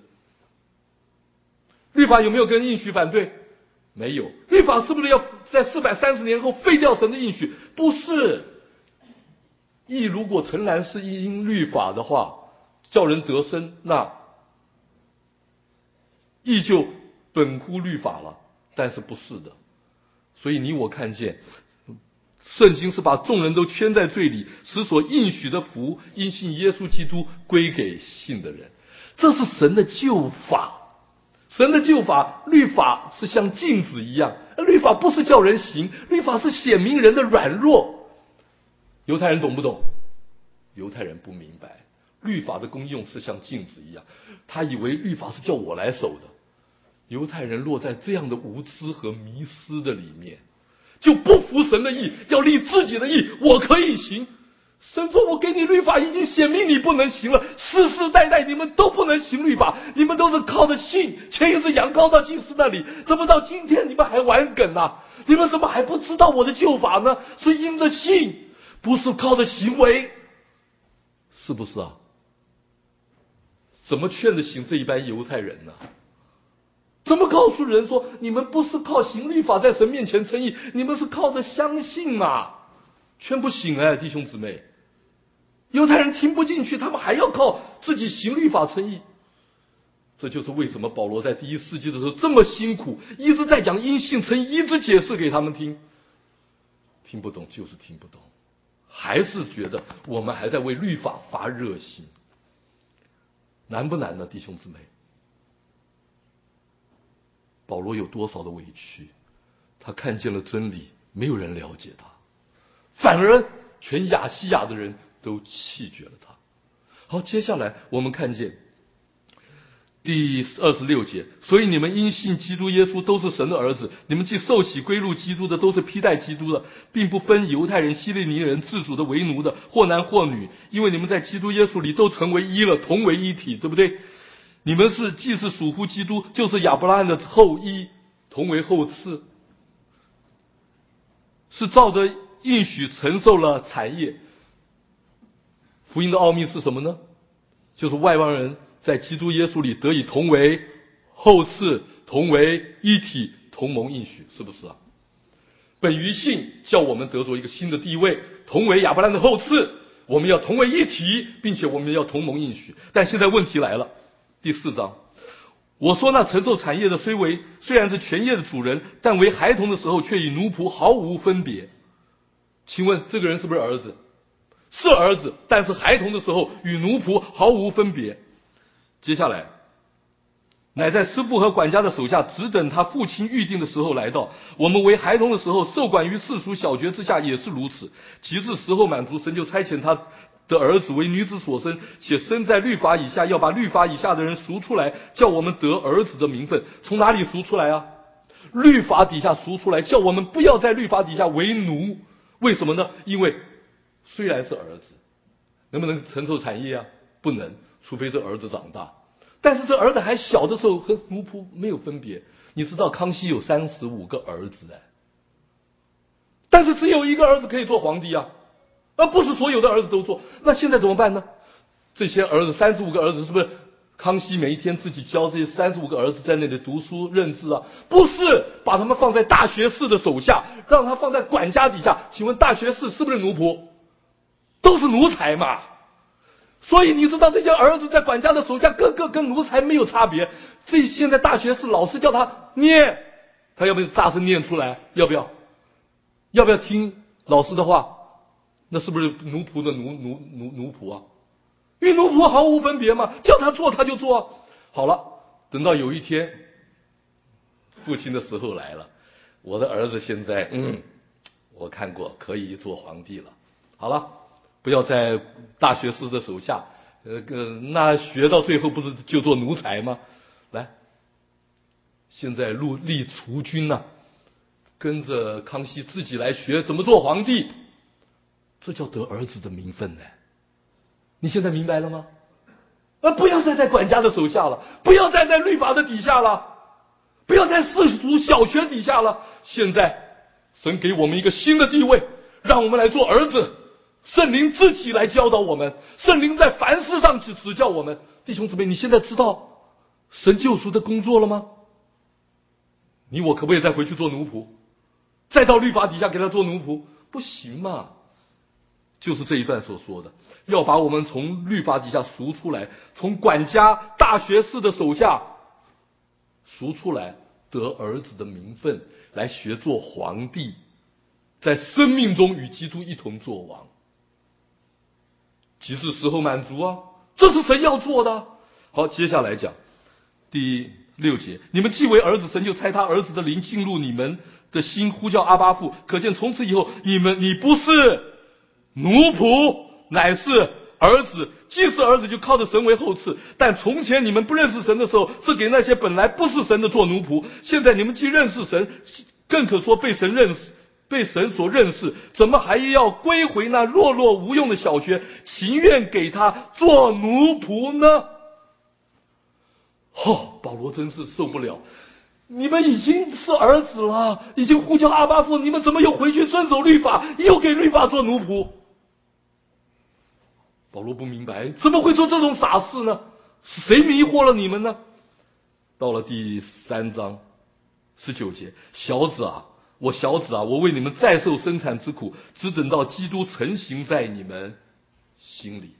律法有没有跟应许反对？没有。律法是不是要在四百三十年后废掉神的应许？不是。义如果诚然是因律法的话，叫人得生，那义就本乎律法了。但是不是的。所以你我看见圣经是把众人都圈在罪里，使所应许的福因信耶稣基督归给信的人。这是神的救法。神的救法，律法是像镜子一样，律法不是叫人行，律法是显明人的软弱。犹太人懂不懂？犹太人不明白，律法的功用是像镜子一样，他以为律法是叫我来守的。犹太人落在这样的无知和迷失的里面，就不服神的义，要立自己的义，我可以行。神说我给你律法已经显明你不能行了，世世代代你们都不能行律法，你们都是靠着信牵一只羊羔到祭司那里，怎么到今天你们还玩梗啊？你们怎么还不知道我的救法呢？是因着信，不是靠着行为，是不是啊？怎么劝得醒这一般犹太人呢？怎么告诉人说你们不是靠行律法在神面前称义，你们是靠着相信啊？劝不醒哎，弟兄姊妹，犹太人听不进去，他们还要靠自己行律法称义。这就是为什么保罗在第一世纪的时候这么辛苦，一直在讲因信称义，一直解释给他们听。听不懂就是听不懂，还是觉得我们还在为律法发热心。难不难呢，弟兄姊妹？保罗有多少的委屈？他看见了真理，没有人了解他，反而全亚细亚的人都弃绝了他。好，接下来我们看见第二十六节，所以你们因信基督耶稣都是神的儿子，你们既受洗归入基督的，都是披戴基督的，并不分犹太人、希利尼人、自主的、为奴的，或男或女，因为你们在基督耶稣里都成为一了，同为一体，对不对？你们是既是属乎基督，就是亚伯拉罕的后裔，同为后嗣，是照着应许承受了产业。福音的奥秘是什么呢？就是外邦人在基督耶稣里得以同为后嗣，同为一体，同蒙应许，是不是啊？本于信叫我们得着一个新的地位，同为亚伯拉罕的后嗣，我们要同为一体，并且我们要同蒙应许。但现在问题来了，第四章，我说那承受产业的虽为虽然是全业的主人，但为孩童的时候却与奴仆毫无分别。请问这个人是不是儿子？是儿子，但是孩童的时候与奴仆毫无分别。接下来乃在师傅和管家的手下，只等他父亲预定的时候来到。我们为孩童的时候，受管于世俗小学之下，也是如此。及至时候满足，神就差遣他的儿子为女子所生，且生在律法以下，要把律法以下的人赎出来，叫我们得儿子的名分。从哪里赎出来啊？律法底下赎出来，叫我们不要在律法底下为奴。为什么呢？因为虽然是儿子，能不能承受产业啊？不能，除非这儿子长大。但是这儿子还小的时候和奴仆没有分别。你知道康熙有三十五个儿子哎，但是只有一个儿子可以做皇帝啊，而不是所有的儿子都做。那现在怎么办呢？这些儿子三十五个儿子是不是康熙每一天自己教这些三十五个儿子在那里读书认字啊？不是，把他们放在大学士的手下，让他放在管家底下。请问大学士是不是奴仆？都是奴才嘛。所以你知道这些儿子在管家的手下，个个跟奴才没有差别。这现在大学士老师叫他念，他要不要大声念出来？要不要？要不要听老师的话？那是不是奴仆的奴奴奴奴仆啊？与奴仆毫无分别嘛，叫他做他就做啊。好了，等到有一天父亲的时候来了，我的儿子现在嗯，我看过可以做皇帝了。好了，不要在大学士的手下，呃，那学到最后不是就做奴才吗？来，现在立立储君呐、啊，跟着康熙自己来学怎么做皇帝，这叫得儿子的名分呢。你现在明白了吗？而不要再在管家的手下了，不要再在律法的底下了，不要在世俗小学底下了。现在神给我们一个新的地位，让我们来做儿子。圣灵自己来教导我们，圣灵在凡事上去指教我们。弟兄姊妹，你现在知道神救赎的工作了吗？你我可不可以再回去做奴仆，再到律法底下给他做奴仆？不行嘛。就是这一段所说的，要把我们从律法底下赎出来，从管家大学士的手下赎出来，得儿子的名分，来学做皇帝，在生命中与基督一同作王。及至时候满足啊，这是神要做的。好，接下来讲第六节，你们既为儿子，神就差他儿子的灵进入你们的心，呼叫阿爸父。可见从此以后，你们你不是奴仆，乃是儿子。既是儿子，就靠着神为后赐。但从前你们不认识神的时候，是给那些本来不是神的做奴仆。现在你们既认识神，更可说被神认识，被神所认识，怎么还要归回那弱弱无用的小学，情愿给他做奴仆呢？哦，保罗真是受不了，你们已经是儿子了，已经呼叫阿爸父，你们怎么又回去遵守律法，又给律法做奴仆？保罗不明白，怎么会做这种傻事呢？谁迷惑了你们呢？到了第三章十九节，小子啊，我小子啊，我为你们再受生产之苦，只等到基督成形在你们心里。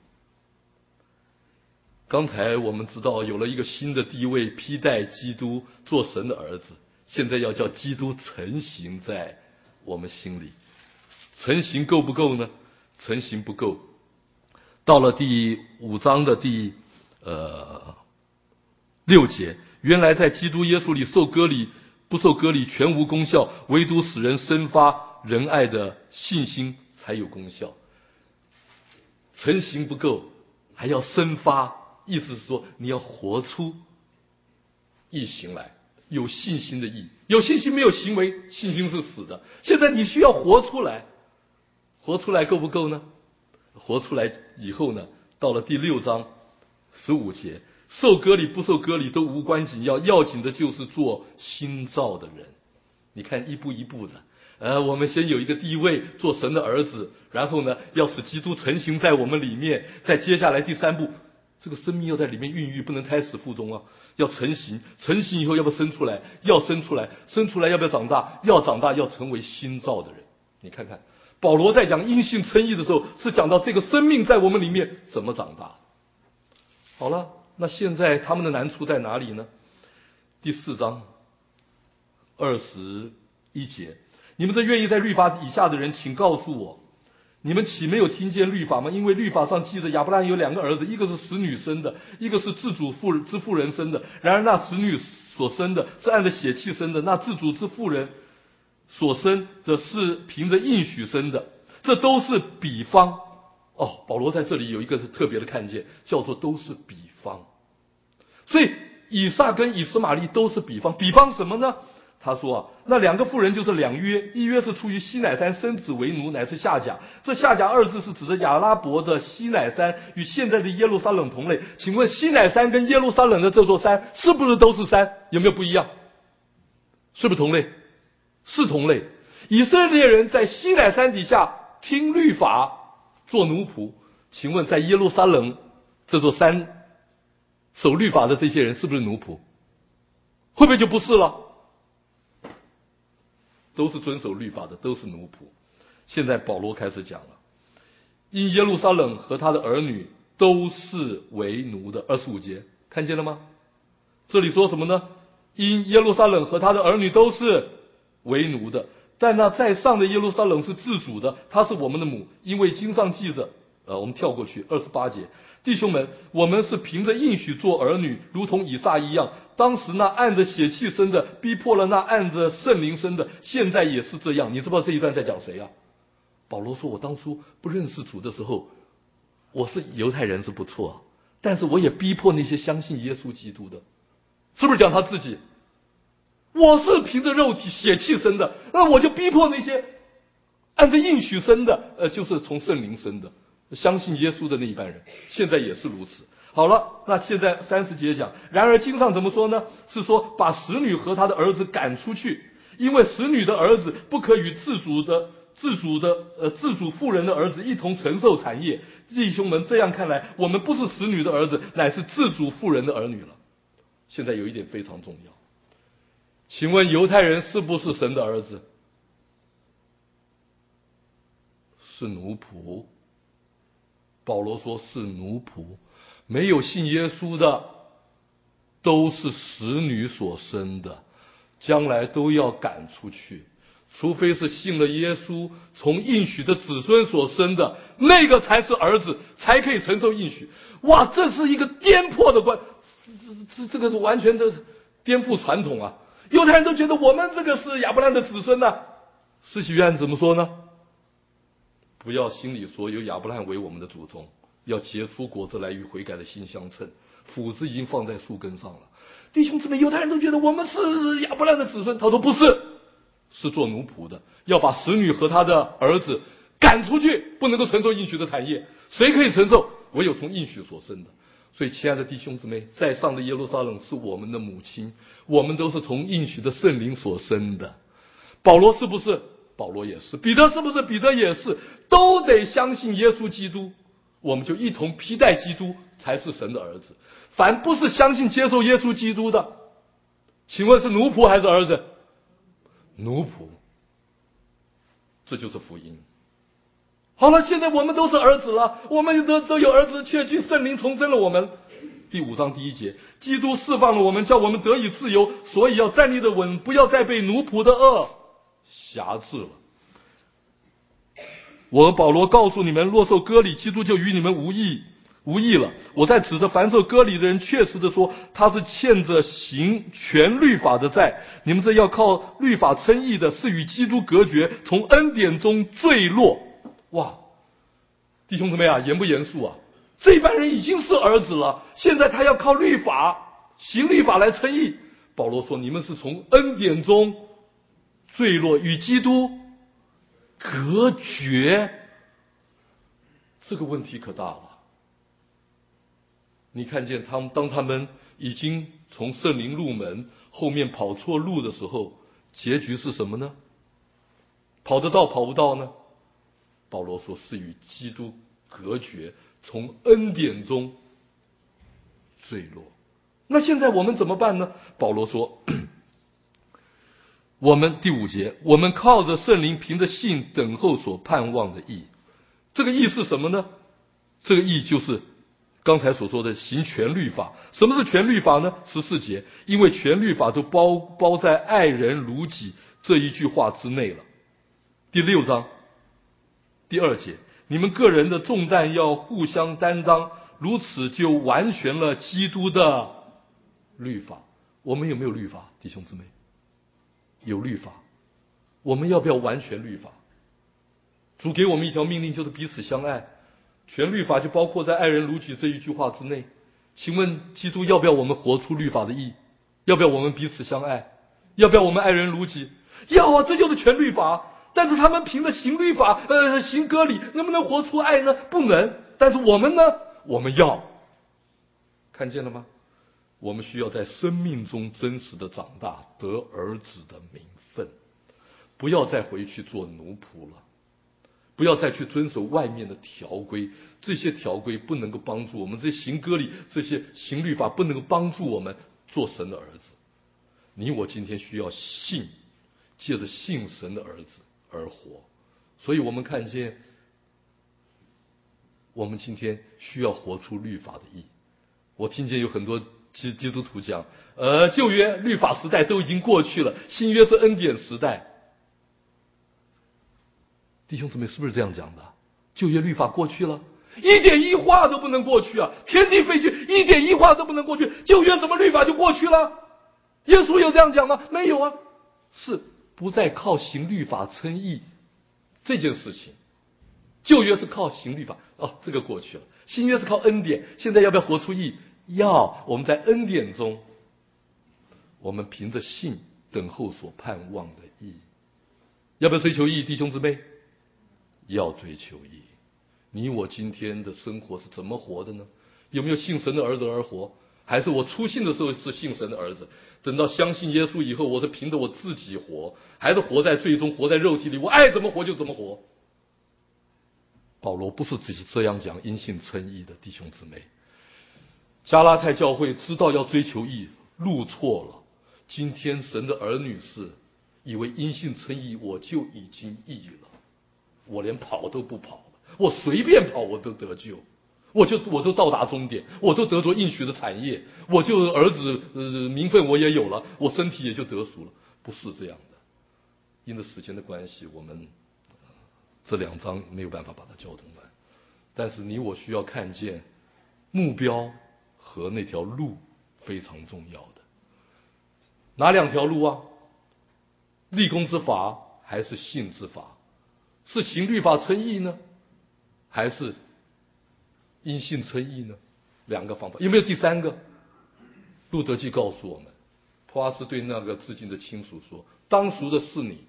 刚才我们知道有了一个新的地位，披戴基督做神的儿子，现在要叫基督成形在我们心里。成形够不够呢？成形不够。到了第五章的第呃六节，原来在基督耶稣里受割礼不受割礼全无功效，唯独使人生发仁爱的信心才有功效。成形不够，还要生发，意思是说你要活出义行来，有信心的义。有信心没有行为，信心是死的。现在你需要活出来，活出来够不够呢？活出来以后呢，到了第六章十五节，受割礼不受割礼都无关紧要，要紧的就是做新造的人。你看一步一步的，呃，我们先有一个地位，做神的儿子，然后呢，要使基督成形在我们里面，再接下来第三步，这个生命要在里面孕育，不能胎死腹中啊，要成形，成形以后要不要生出来？要生出来，生出来要不要长大？要长大，要成为新造的人。你看看保罗在讲因信称义的时候，是讲到这个生命在我们里面怎么长大。好了，那现在他们的难处在哪里呢？第四章二十一节，你们这愿意在律法以下的人，请告诉我， 你们岂没有听见律法吗？因为律法上记着亚伯拉罕有两个儿子，一个是使女生的，一个是自主妇之妇人生的。然而那使女所生的是按着血气生的，那自主之妇人所生的是凭着应许生的。这都是比方。哦，保罗在这里有一个特别的看见，叫做都是比方。所以以撒跟以实玛利都是比方。比方什么呢？他说啊，那两个妇人就是两约，一约是出于西乃山生子为奴，乃是夏甲。这夏甲二字是指着亚拉伯的西乃山，与现在的耶路撒冷同类。请问西乃山跟耶路撒冷的这座山是不是都是山？有没有不一样？是不是同类？是同类。以色列人在西乃山底下听律法做奴仆，请问在耶路撒冷这座山守律法的这些人是不是奴仆？会不会就不是了？都是遵守律法的，都是奴仆。现在保罗开始讲了，因耶路撒冷和他的儿女都是为奴的。二十五节看见了吗？这里说什么呢？因耶路撒冷和他的儿女都是为奴的，但那在上的耶路撒冷是自主的，他是我们的母，因为经上记着，呃，我们跳过去二十八节，弟兄们，我们是凭着应许做儿女，如同以撒一样。当时那按着血气生的逼迫了那按着圣灵生的，现在也是这样。你知不知道这一段在讲谁啊？保罗说，我当初不认识主的时候，我是犹太人是不错，但是我也逼迫那些相信耶稣基督的。是不是讲他自己？我是凭着肉体血气生的，那我就逼迫那些按着应许生的，呃，就是从圣灵生的，相信耶稣的那一般人，现在也是如此。好了，那现在三十节讲，然而经上怎么说呢？是说把使女和她的儿子赶出去，因为使女的儿子不可与自主的自主的呃自主妇人的儿子一同承受产业。弟兄们，这样看来，我们不是使女的儿子，乃是自主妇人的儿女了。现在有一点非常重要，请问犹太人是不是神的儿子？是奴仆。保罗说是奴仆，没有信耶稣的都是使女所生的，将来都要赶出去，除非是信了耶稣从应许的子孙所生的，那个才是儿子，才可以承受应许。哇，这是一个颠破的观，这这个是完全的颠覆传统啊！犹太人都觉得我们这个是亚伯拉罕的子孙呢、啊。施洗约翰怎么说呢？不要心里说有亚伯拉罕为我们的祖宗，要结出果子来与悔改的心相称，斧子已经放在树根上了。弟兄姊妹，犹太人都觉得我们是亚伯拉罕的子孙，他说不是，是做奴仆的，要把使女和他的儿子赶出去，不能够承受应许的产业。谁可以承受？唯有从应许所生的。所以亲爱的弟兄姊妹，在上的耶路撒冷是我们的母亲，我们都是从应许的圣灵所生的。保罗是不是？保罗也是。彼得是不是？彼得也是。都得相信耶稣基督，我们就一同披戴基督，才是神的儿子。凡不是相信接受耶稣基督的，请问是奴仆还是儿子？奴仆。这就是福音。好了，现在我们都是儿子了，我们都都有儿子，却据圣灵重生了我们。第五章第一节，基督释放了我们，叫我们得以自由，所以要站立的稳，不要再被奴仆的恶辖制了。我保罗告诉你们，若受割礼，基督就与你们无益无益了。我在指着凡受割礼的人，确实的说，他是欠着行全律法的债。你们这要靠律法称义的，是与基督隔绝，从恩典中坠落。哇，弟兄姊妹啊，严不严肃啊？这班人已经是儿子了，现在他要靠律法行律法来称义。保罗说，你们是从恩典中坠落，与基督隔绝。这个问题可大了。你看见他们，当他们已经从圣灵入门，后面跑错路的时候，结局是什么呢？跑得到跑不到呢？保罗说是与基督隔绝，从恩典中坠落。那现在我们怎么办呢？保罗说，我们第五节，我们靠着圣灵，凭着信等候所盼望的义。这个义是什么呢？这个义就是刚才所说的行全律法。什么是全律法呢？十四节，因为全律法都包包在爱人如己这一句话之内了。第六章第二节， 你们个人的重担要互相担当，如此就完全了基督的律法。我们有没有律法，弟兄姊妹？有律法。我们要不要完全律法？主给我们一条命令，就是彼此相爱。全律法就包括在爱人如己这一句话之内。请问基督要不要我们活出律法的义？要不要我们彼此相爱？要不要我们爱人如己？要啊，这就是全律法。但是他们凭着行律法呃行割礼，能不能活出爱呢？不能。但是我们呢？我们要。看见了吗？我们需要在生命中真实的长大，得儿子的名分，不要再回去做奴仆了，不要再去遵守外面的条规。这些条规不能够帮助我们，这些行割礼，这些行律法不能够帮助我们做神的儿子。你我今天需要信，借着信神的儿子而活。所以我们看见，我们今天需要活出律法的义。我听见有很多基基督徒讲，呃，旧约律法时代都已经过去了，新约是恩典时代。弟兄姊妹，是不是这样讲的？旧约律法过去了，一点一画都不能过去啊！天地废去，一点一画都不能过去。旧约怎么律法就过去了？耶稣有这样讲吗？没有啊，是不再靠行律法称义这件事情。旧约是靠行律法，哦，这个过去了。新约是靠恩典，现在要不要活出义？要。我们在恩典中，我们凭着信等候所盼望的义。要不要追求义，弟兄姊妹？要追求义。你我今天的生活是怎么活的呢？有没有信神的儿子而活？还是我初信的时候是信神的儿子，等到相信耶稣以后，我是凭着我自己活？还是活在罪中，活在肉体里，我爱怎么活就怎么活？保罗不是只是这样讲因信称义的，弟兄姊妹。加拉太教会知道要追求义，路错了。今天神的儿女是以为因信称义我就已经义了，我连跑都不跑了，我随便跑我都得救，我就我都到达终点，我都得着应许的产业，我就儿子呃名分我也有了，我身体也就得赎了。不是这样的。因着时间的关系，我们这两章没有办法把它交通完，但是你我需要看见目标和那条路非常重要的。哪两条路啊？立功之法还是信之法？是行律法称义呢，还是因信称义呢？两个方法。有没有第三个？路德记告诉我们，普阿斯对那个至近的亲属说，当赎的是你，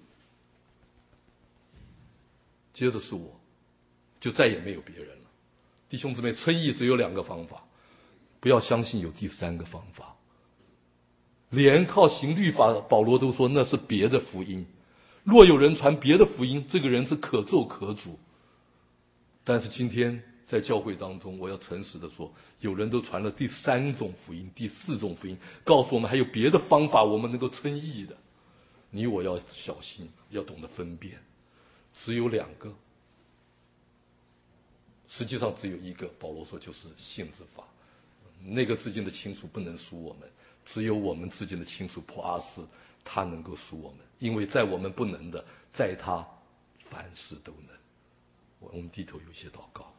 接着是我，就再也没有别人了。弟兄姊妹，称义只有两个方法，不要相信有第三个方法。连靠行律法，保罗都说那是别的福音。若有人传别的福音，这个人是可咒可诅。但是今天在教会当中，我要诚实的说，有人都传了第三种福音，第四种福音，告诉我们还有别的方法我们能够称义的。你我要小心，要懂得分辨。只有两个，实际上只有一个。保罗说就是信之法。那个至近的亲属不能赎我们，只有我们至近的亲属普阿斯，他能够赎我们，因为在我们不能的，在他凡事都能。我们低头有些祷告。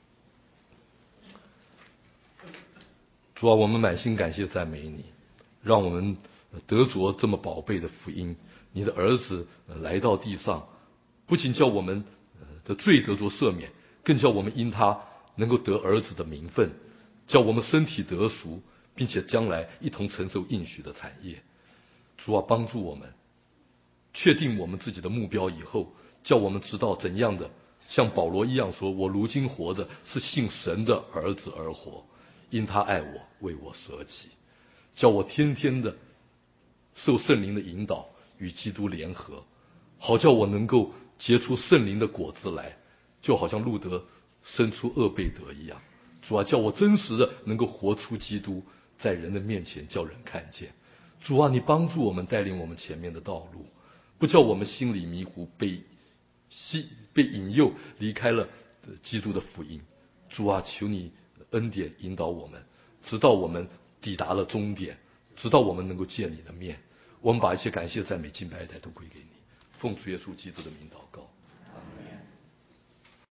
主啊，我们满心感谢赞美你，让我们得着这么宝贝的福音。你的儿子来到地上，不仅叫我们的罪得着赦免，更叫我们因他能够得儿子的名分，叫我们身体得赎，并且将来一同承受应许的产业。主啊，帮助我们确定我们自己的目标以后，叫我们知道怎样的像保罗一样说，我如今活着是信神的儿子而活，因他爱我，为我舍己。叫我天天的受圣灵的引导，与基督联合，好叫我能够结出圣灵的果子来，就好像路德生出厄贝德一样。主啊，叫我真实的能够活出基督，在人的面前叫人看见。主啊，你帮助我们，带领我们前面的道路，不叫我们心里迷糊，被吸被引诱离开了基督的福音。主啊，求你恩典引导我们，直到我们抵达了终点，直到我们能够见你的面。我们把一切感谢赞美敬拜代都归给你，奉主耶稣基督的名祷告。